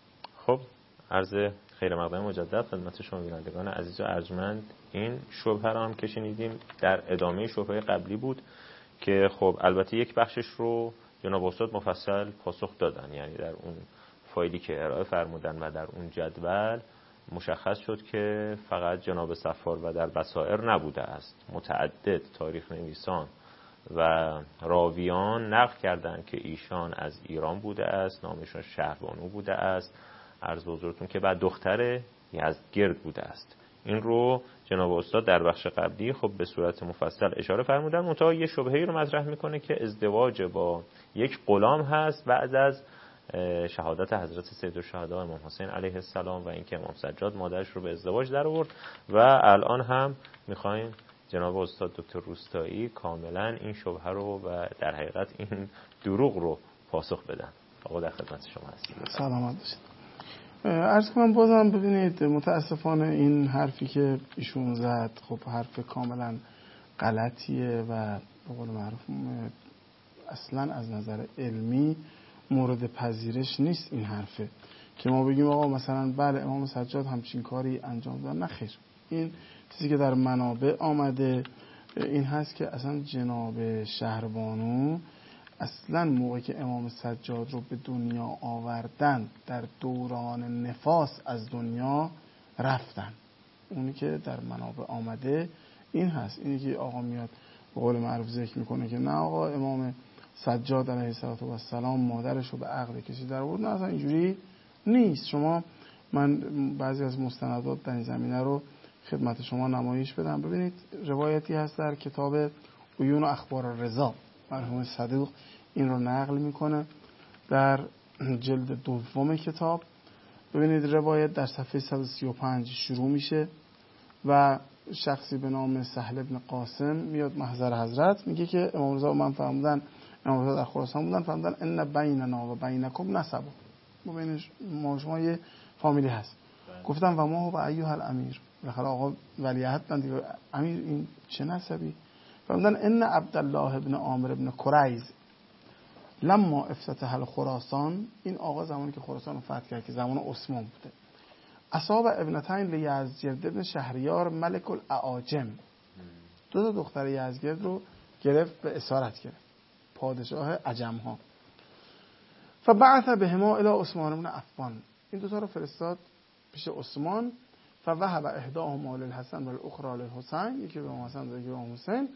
خب عرض خیر مقدم مجدد خدمت شما بینندگان عزیز و ارجمند. این شبهه را هم که شنیدیم در ادامه شبهه قبلی بود که خب البته یک بخشش رو جناب استاد مفصل پاسخ دادن، یعنی در اون فایلی که ارائه فرمودن و در اون جدول مشخص شد که فقط جناب صفار و در بصائر نبوده است، متعدد تاریخ نویسان و راویان نقل کردند که ایشان از ایران بوده است، نامشان شهربانو بوده است، عرض به حضورتون که بعد دختر یزدگرد بوده است. این رو جناب استاد در بخش قبلی خب به صورت مفصل اشاره فرمودن. منتها یه شبهه‌ای رو مطرح میکنه که ازدواج با یک غلام هست بعد از شهادت حضرت سیدالشهدا امام حسین علیه السلام و اینکه امام سجاد مادرش رو به ازدواج در آورد و الان هم میخوایم جناب استاد دکتر روستایی کاملا این شبهه رو و در حقیقت این دروغ رو پاسخ بدن. آقا در خدمت شما هستیم. سلامت باشید. عرض کنم بازم ببینید متاسفانه این حرفی که ایشون زد خب حرف کاملا غلطیه و به قول معروف اصلا از نظر علمی مورد پذیرش نیست این حرفه که ما بگیم آقا مثلا بله امام سجاد همچین کاری انجام داد. نه خیر، این چیزی که در منابع آمده این هست که اصلا جناب شهربانو اصلا موقعی که امام سجاد رو به دنیا آوردن در دوران نفاس از دنیا رفتن. اونی که در منابع آمده این هست. اینی که آقا میاد به قول معروف ذکر میکنه که نه آقا امام سجاد علیه السلام مادرش رو به عقد کسی در آورد، نه اصلا اینجوری نیست. شما من بعضی از مستندات در این زمینه رو خدمت شما نمایش بدم. ببینید روایتی هست در کتاب عیون و اخبار رضا، مرحوم صدوق این رو نقل میکنه در جلد دوم کتاب. ببینید روایت در صفحه صد و سی و پنج شروع میشه و شخصی به نام سهل ابن قاسم میاد محضر حضرت، میگه که امام رضا من فهمیدن، امام رضا در خراسان بودن، فهمیدن ان بیننا و بینکم نسب، ما بین ما شما یه فامیلی هست. گفتن و ما هو ایها الامیر، بالاخره آقا ولیعهد من دیگه، امیر این چه نسبی؟ فهمیدن ان عبدالله ابن عامر ابن کریز لما افتتح الخراسان، این آقا زمانی که خراسان رو فتح کرد که زمان عثمان بوده، اصاب ابنتین لیزدگرد ابن شهریار ملک الاعاجم، دو تا دختر یزدگرد رو گرفت به اسارت گرفت، پادشاه عجم ها. فبعث بهما الی عثمان بن عفان، این دو تا رو فرستاد پیش عثمان. فوهب احداهما للحسن و الاخرى للحسین، یکی به حسن و یکی به حسین.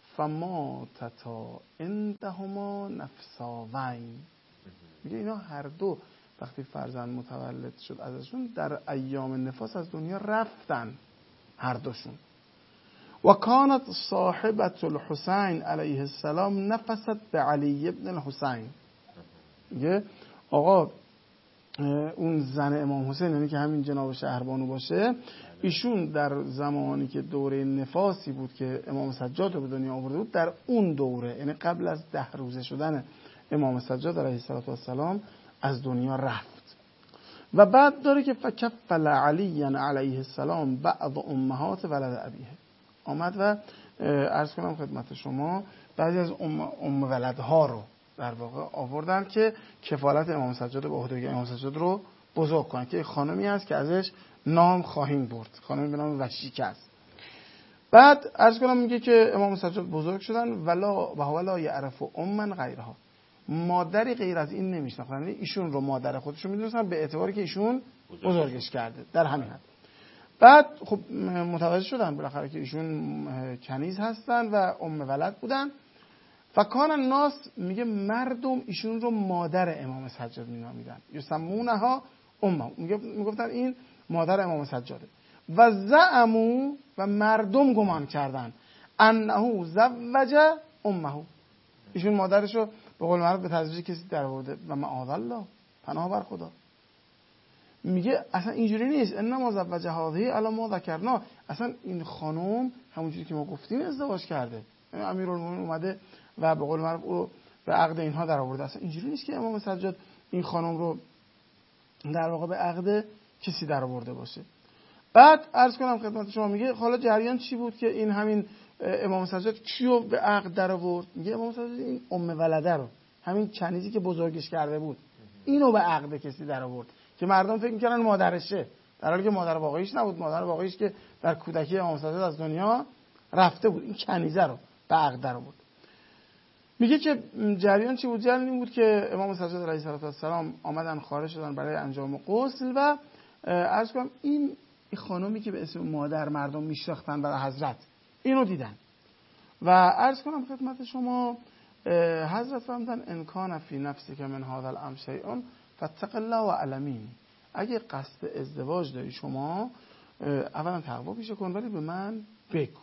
فماتتا عندهما نفساوین، میگه اینا هر دو وقتی فرزند متولد شد ازشون در ایام نفاس از دنیا رفتن هر دوشون. و کانت صاحبت الحسین علیه السلام نفست به علی ابن الحسین، میگه آقا اون زن امام حسین، یعنی که همین جناب شهربانو باشه، ایشون در زمانی که دوره نفاسی بود که امام سجاد رو به دنیا آورده بود، در اون دوره یعنی قبل از ده روزه شدن امام سجاد علیه السلام از دنیا رفت. و بعد داره که فکفل علی علیه السلام بعض امهات ولد ابیه، آمد و عرض کنم خدمت شما بعضی از ام, ام ولدها رو در واقع آوردن که کفالت امام سجاد به عهده امام سجاد رو بزرگ کنن، که خانمی هست که ازش نام خواهیم برد، خانمی به نام وشیکه است. بعد عرض کنم میگه که امام سجاد بزرگ شدن ولا و ولا یعرف امن غیرها، مادری غیر از این نمیشناختن، ایشون رو مادر خودشون میدونستن به اعتباری که ایشون بزرگش کرده در همین حد. بعد خب متوجه شدن بالاخره که ایشون کنیز هستن و ام ولد بودن. فکان الناس، میگه مردم ایشون رو مادر امام سجاد مینامیدن، یسمونها امه، میگه میگفتن این مادر امام سجاده. و زعمو، و مردم گمان کردن انه زوج امه، ایشون مادرش رو به قول معروف به تزویج کسی در آورده. و معاذ الله، پناه بر خدا، میگه اصلا اینجوری نیست. انما زوج هذه علی ما ذکرنا، اصلا این خانم همونجوری که ما گفتیم ازدواج کرده، امیرالمومنین اومده و به قول معروف او به عقد اینها در آورده. اصلا اینجوری نیست که امام سجاد این خانم رو در واقع به عقد کسی در آورده باشه. بعد عرض کنم خدمت شما، میگه حالا جریان چی بود که این همین امام سجاد کیو به عقد در آورد؟ میگه امام سجاد این ام ولده رو، همین کنیزی که بزرگش کرده بود، اینو به عقد کسی در آورد که مردم فکر می‌کردن مادرشه، در حالی که مادر واقعیش نبود. مادر واقعیش که در کودکی امام سجاد از دنیا رفته بود، این کنیزه رو به عقد در آورد. میگه که جریان چی بود؟ جریان این بود که امام سجاد علیه السلام آمدن خارج شدن برای انجام غسل و عرض کنم این خانمی که به اسم مادر مردم میشناختن برای حضرت اینو دیدن و عرض کنم خدمت شما حضرت فرمودن ان کان فی نفسک من هذا الامر شیء فاتق الله و علمین، اگه قصد ازدواج داری شما اولا تقوا پیشه کن ولی به من بگو.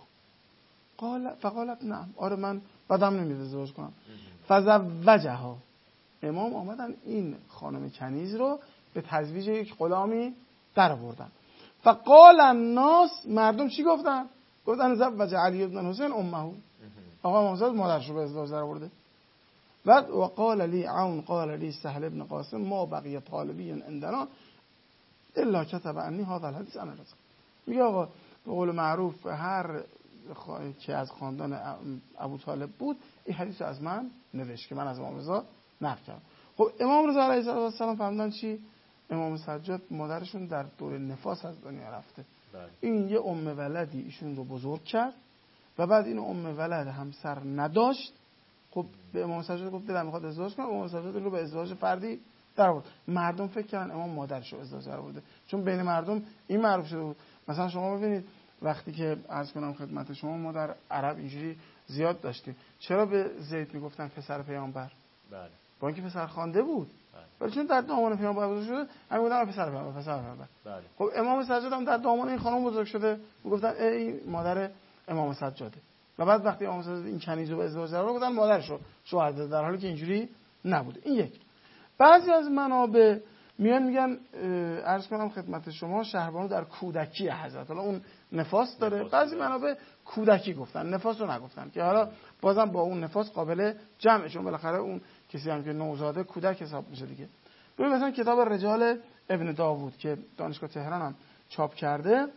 قال فقالت نعم، آره من بدم نمیاد ازدواج کنم. فزوجها، امام آمدن این خانم کنیز رو به تزویج یک غلامی در آوردن. فقال الناس، مردم چی گفتن؟ گفتن زوج علی بن حسین امه، آقا امام صادق مادرش رو به ازدواج در آورده. بعد وقال لی عون قال لی سهل ابن قاسم ما بقی طالبی عندنا الا كتب عنی هذا الحدیث انا رضا. میگه آقا به قول معروف هر که از خاندان ابو طالب بود این حدیث از من نوشت که من از امام رضا نقل کردم. خب امام رضا علیه السلام فرمودن چی؟ امام سجاد مادرشون در دور نفاس از دنیا رفته. بله. این یه ام ولدی ایشون رو بزرگ کرد و بعد این ام ولد همسر نداشت. خب به امام سجاد گفت دلم میخواد ازدواج کنم، امام سجاد رو به ازدواج فردی در آورد. مردم فکر کردن امام مادرش رو ازدواج در آورده، چون بین مردم این معروف شده بود. مثلا شما ببینید وقتی که عرض کنم خدمت شما ما در عرب اینجوری زیاد داشتیم، چرا به زید میگفتن پسر پیامبر؟ بله. با اینکه پسر خوانده بود. ولی چون در دامان پیامبر بزرگ شده همین بودن پسر پیامبر پسر پیامبر. بله. خب امام سجاد هم در دامان این خانم بزرگ شده، میگفتن ای مادر امام سجاده. و بعد وقتی امام سجاد این کنیز رو به ازدواج در آورد گفتن مادرش رو شوهر داده، در حالی که اینجوری نبوده. این یک. بعضی از منابع میان میگن عرض کنم خدمت شما شهربانو در کودکی حضرت، حالا اون نفاس داره، بعضی منابع کودکی گفتن، نفاس رو نگفتن، که حالا بازم با اون نفاس قابل جمعه، چون بالاخره اون کسی هم که نوزاده کودک حساب میشه دیگه. ببین مثلا کتاب رجال ابن داوود که دانشگاه تهران هم چاپ کرده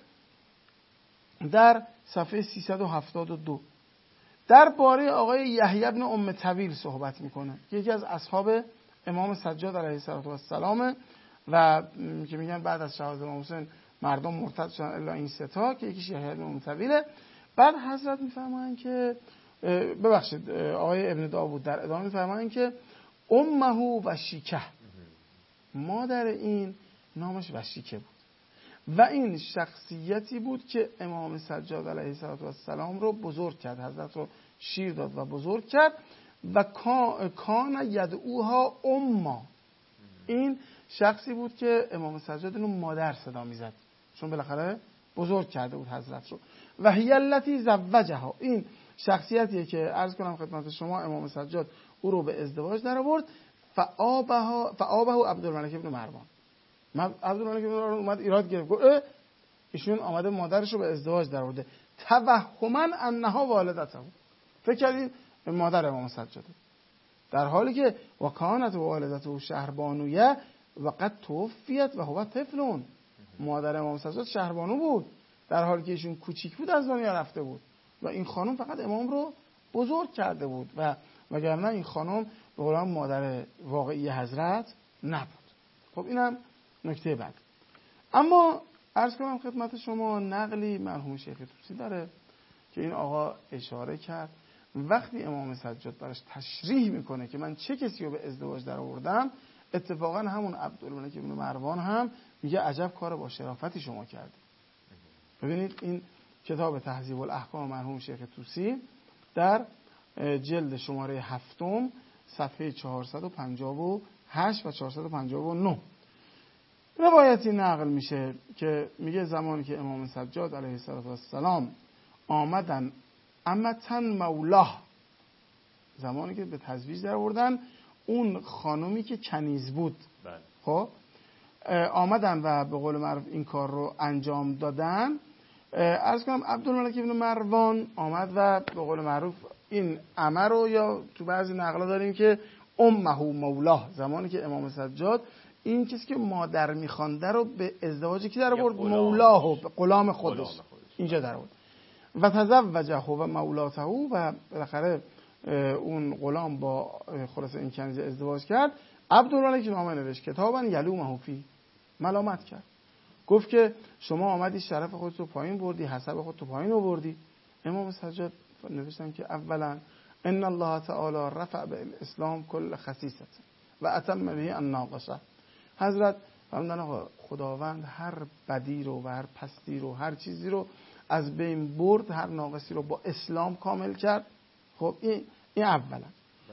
در صفحه سیصد و هفتاد و دو درباره آقای یحیی بن ام طویل صحبت میکنه که یکی از اصحاب امام سجاد علیه السلام و که میگن بعد از شهادت امام حسین مردم مرتد شدن الا این سه تا، که یکیش یحیی بن ام طویله. بعد حضرت میفرمایند که ببخشید آقای ابن داوود در ادامه میفرمایند که امه وشیکه، مادر این نامش وشیکه بود و این شخصیتی بود که امام سجاد علیه السلام رو بزرگ کرد، حضرت رو شیر داد و بزرگ کرد و کان یدعوها امه، این شخصی بود که امام سجاد رو مادر صدا میزد چون بالاخره بزرگ کرده بود حضرت رو. و هی التی زوجها، این شخصیتیه که عرض کنم خدمت شما امام سجاد او رو به ازدواج در آورد. فآبها فآبه عبدالملک ابن مروان، عبدالملک ابن مروان اومد ایراد گرفت، گفت ایشون آمده مادرش رو به ازدواج در آورده، توهما انها والدته، فکر کردید مادر امام سجاده، در حالی که وکانت والدته شهربانویه و قد توفیت و هو طفلون، مادر امام سجاد شهربانو بود در حالی که ایشون کوچیک بود از دنیا رفته بود و این خانم فقط امام رو بزرگ کرده بود و وگرنه این خانم به قول مادر واقعی حضرت نبود. خب اینم نکته بعد. اما عرض کنم خدمت شما نقلی مرحوم شیخ طوسی داره که این آقا اشاره کرد وقتی امام سجاد براش تشریح میکنه که من چه کسی رو به ازدواج در آوردم، اتفاقا همون عبدالملک ابن مروان هم میگه عجب کار با شرافتی شما کردید. ببینید این کتاب تهذیب الاحکام مرحوم شیخ طوسی در جلد شماره هفتم صفحه چهارصد و پنجاه و هشت و چهارصد و پنجاه و نه روایتی نقل میشه که میگه زمانی که امام سجاد علیه السلام آمدن امتن مولاه، زمانی که به تزویج در آوردن اون خانومی که کنیز بود، خب آمدن و به قول معروف این کار رو انجام دادن. عرض کنم عبدالملک ابن مروان آمد و به قول معروف این امه رو، یا تو بعضی نقلا داریم که امه مولاه، زمانی که امام سجاد این کسی که مادر میخوانده رو به ازدواجی که در آورد مولاه، به غلام خودش اینجا در آورد و تزوجه و مولاته و بالاخره اون غلام با خلاص این کنیز ازدواج کرد. عبدالملک نامه نوشت کتابا یلومه فی، ملامت کرد، گفت که شما آمدی شرف خودت رو پایین بردی، حسب خودت رو پایین آوردی. امام سجاد نوشتن که اولا ان الله تعالی رفع بالاسلام کل خسیسه و اتم به الناقصه، حضرت فرمودن آقا خداوند هر بدی رو و هر پستی رو هر چیزی رو از بین برد، هر ناقصی رو با اسلام کامل کرد. خب این این اولا.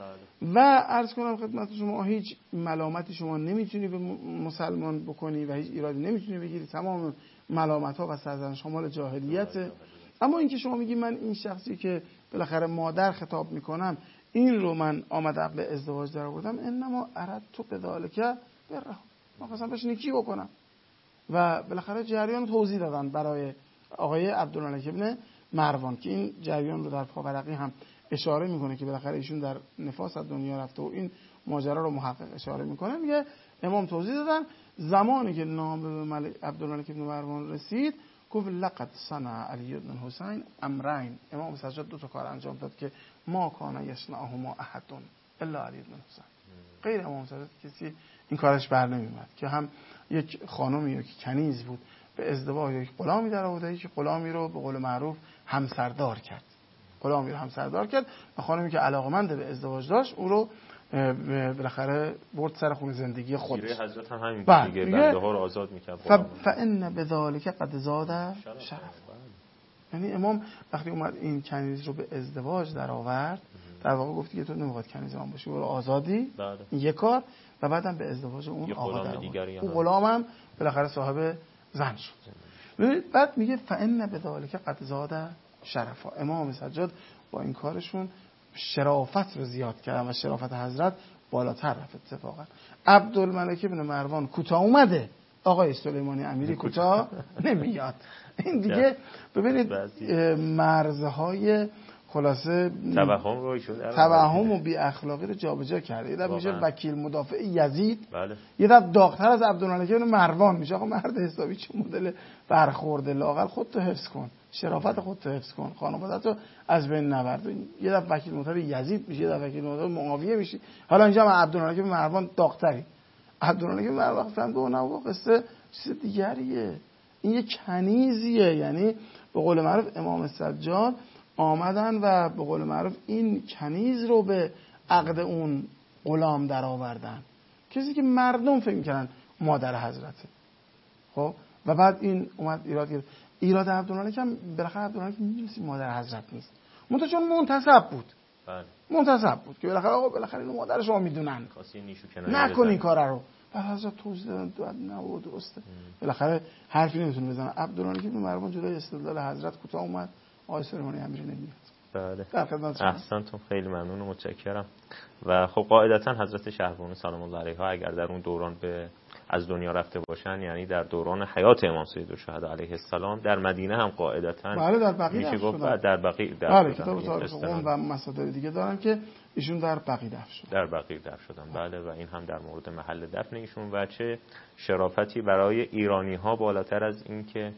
و عرض کنم خدمت شما هیچ ملامتی شما نمیتونی به مسلمان بکنی و هیچ ایرادی نمیتونی بگیری، تمام ملامت ها و سرزنش شمال جاهلیت. اما اینکه شما میگی من این شخصی که بالاخره مادر خطاب میکنم این رو من آمدم به ازدواج در آوردم، انما اردت بذلک بره، من خواستم بهش نیکی بکنم. و بالاخره جریان رو توضیح دادن برای آقای عبدالملک ابن مروان که این جریان رو در پاورقی هم اشاره میکنه که بالاخره ایشون در نفاس از دنیا رفته و این ماجرا رو محقق اشاره میکنه. میگه امام توضیح دادن زمانی که نام به عبدالملک ابن مروان رسید گفت لقد صنع علی بن حسین امرین، امام سجاد دو تا کار انجام داد که ما کان یصنعهما احد الا علی بن حسین، غیر امام سجاد کسی این کارش بر نمیومد که هم یک خانمی یا کنیز بود به ازدواج یک غلامی در آورد که غلامی رو به قول معروف همسردار کرد، غلامی رو همسردار کرد و خانمی که علاقمند به ازدواج داشت او رو بالاخره برد سر خون زندگی خودش. سیره حضرت هم همین بود دیگه، بنده ها رو آزاد میکرد. فان بذلک قد زاد شرف. یعنی امام وقتی اومد این کنیز رو به ازدواج در آورد در واقع گفت که تو نمیخواد کنیز من باشی، برو آزادی، این یک کار، و بعدم به ازدواج اون آقا در آورد. اون غلامم بالاخره صاحب زن شد. بعد میگه فان بذلک قد زاد شرفا. امام سجاد با این کارشون شرافت رو زیاد کردن و شرافت حضرت بالاتر رفت. اتفاقا عبدالملک ابن مروان کوتاه اومده، آقای سلیمانی امیری کوتاه نمیاد. این دیگه ببینید مرزهای خلاصه توهم رو شد، توهم و بی اخلاقی رو جابجا کرده. یه دفعه میشه وکیل مدافع یزید، بله. یه دفعه داغ‌تر از عبدالملک ابن مروان میشه. آقا مرد حسابی چه مدل برخورده، لااقل خودتو حفظ کن، شرافت خودتو حفظ کن، خانواده‌تو از بین نبر. یه دفعه وکیل مدافع یزید میشه، یه دفعه وکیل مدافع معاویه میشه. حالا اینجا هم عبدالملک ابن مروان داغ‌تری. عبدالملک ابن مروان فهمید اون نه قصه چیز دیگریه، این یه کنیزیه. یعنی به قول معروف امام سجاد آمدن و به قول معروف این کنیز رو به عقد اون غلام در آوردن، کسی که مردم فکر می‌کردن مادر حضرته. خب و بعد این اومد ایراد گرفت. ایراد عبدالملک هم بالاخره عبدالملک می‌دونست مادر حضرت نیست، منتها چون منتسب بود. بله. منتسب بود که بالاخره آقا بالاخره اینو مادر شما میدونن، نکن این کارا رو. بعد حضرت توضیح دادن نه درسته. بالاخره حرفی نمیتونه بزنه. عبدالملک بن مروان جلوی استدلال حضرت کوتاه اومد، آقای سلیمانی امیری نمیاد. بله. احسنتون، خیلی ممنون و متشکرم. و خب قاعدتا حضرت شهربانو سلام الله علیها اگر در اون دوران به از دنیا رفته باشن، یعنی در دوران حیات امام سید الشهدا علیه السلام در مدینه هم قاعدتا بله در بقیع میشه گفت در بقیع در بله کتاب تاریخ قم و مصادر دیگه دارن که ایشون در بقیع دفن شدن. در بقیع دفن شدن بله. و این هم در مورد محل دفن ایشون و چه شرافتی برای ایرانی ها بالاتر از این که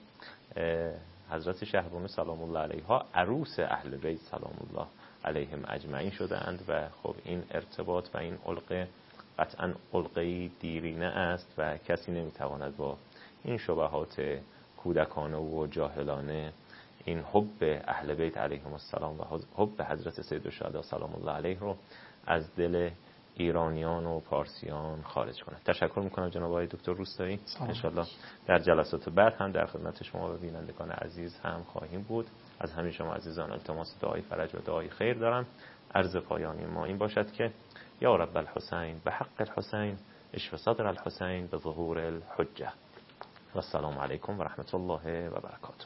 حضرت شهربانو سلام الله علیها عروس اهل بیت سلام الله علیهم اجمعین شدند. و خب این ارتباط و این علقه قطعا علقه‌ای دیرینه است و کسی نمیتواند با این شبهات کودکانه و جاهلانه این حب اهل بیت علیهم السلام و حب حضرت سید الشهدا سلام الله علیه رو از دل ایرانیان و پارسیان خارج کنه. تشکر میکنم جناب آقای دکتر روستایی. انشالله در جلسات بعد هم در خدمت شما و بینندگان عزیز هم خواهیم بود. از همه شما عزیزان التماس دعای فرج و دعای خیر دارم. عرض پایانی ما این باشد که یا رب الحسین به حق الحسین اشف صدر الحسین به ظهور الحجه. و السلام علیکم و رحمت الله و برکاته.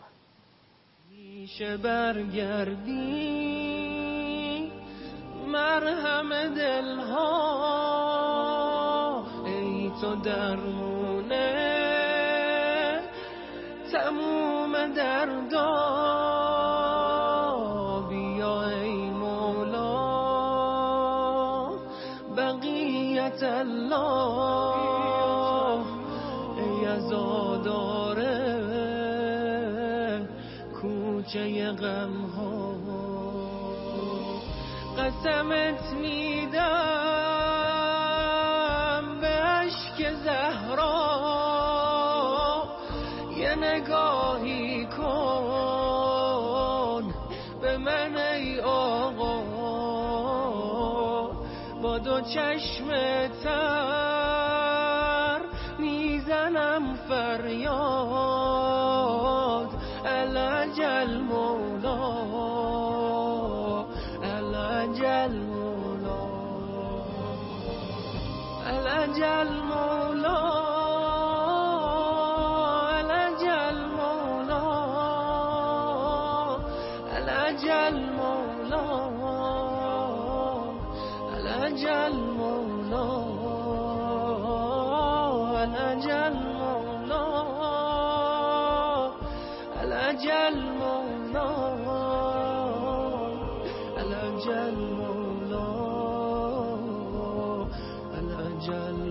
میشه برگردی مرهم دلها، ای تو درمونه تموم دردا، بیا ای مولا بقیت الله، ای عزاداره کوچه غم ها، قسمت میدم به اشک زهرا، یه نگاهی کن به من ای آقا، با دو چشم تر میزنم فریاد، العجل مولا العجل مولا العجل مولا العجل مولا العجل مولا الأجل مولا الأجل مولا الأجل مولا الأجل مولا الأجل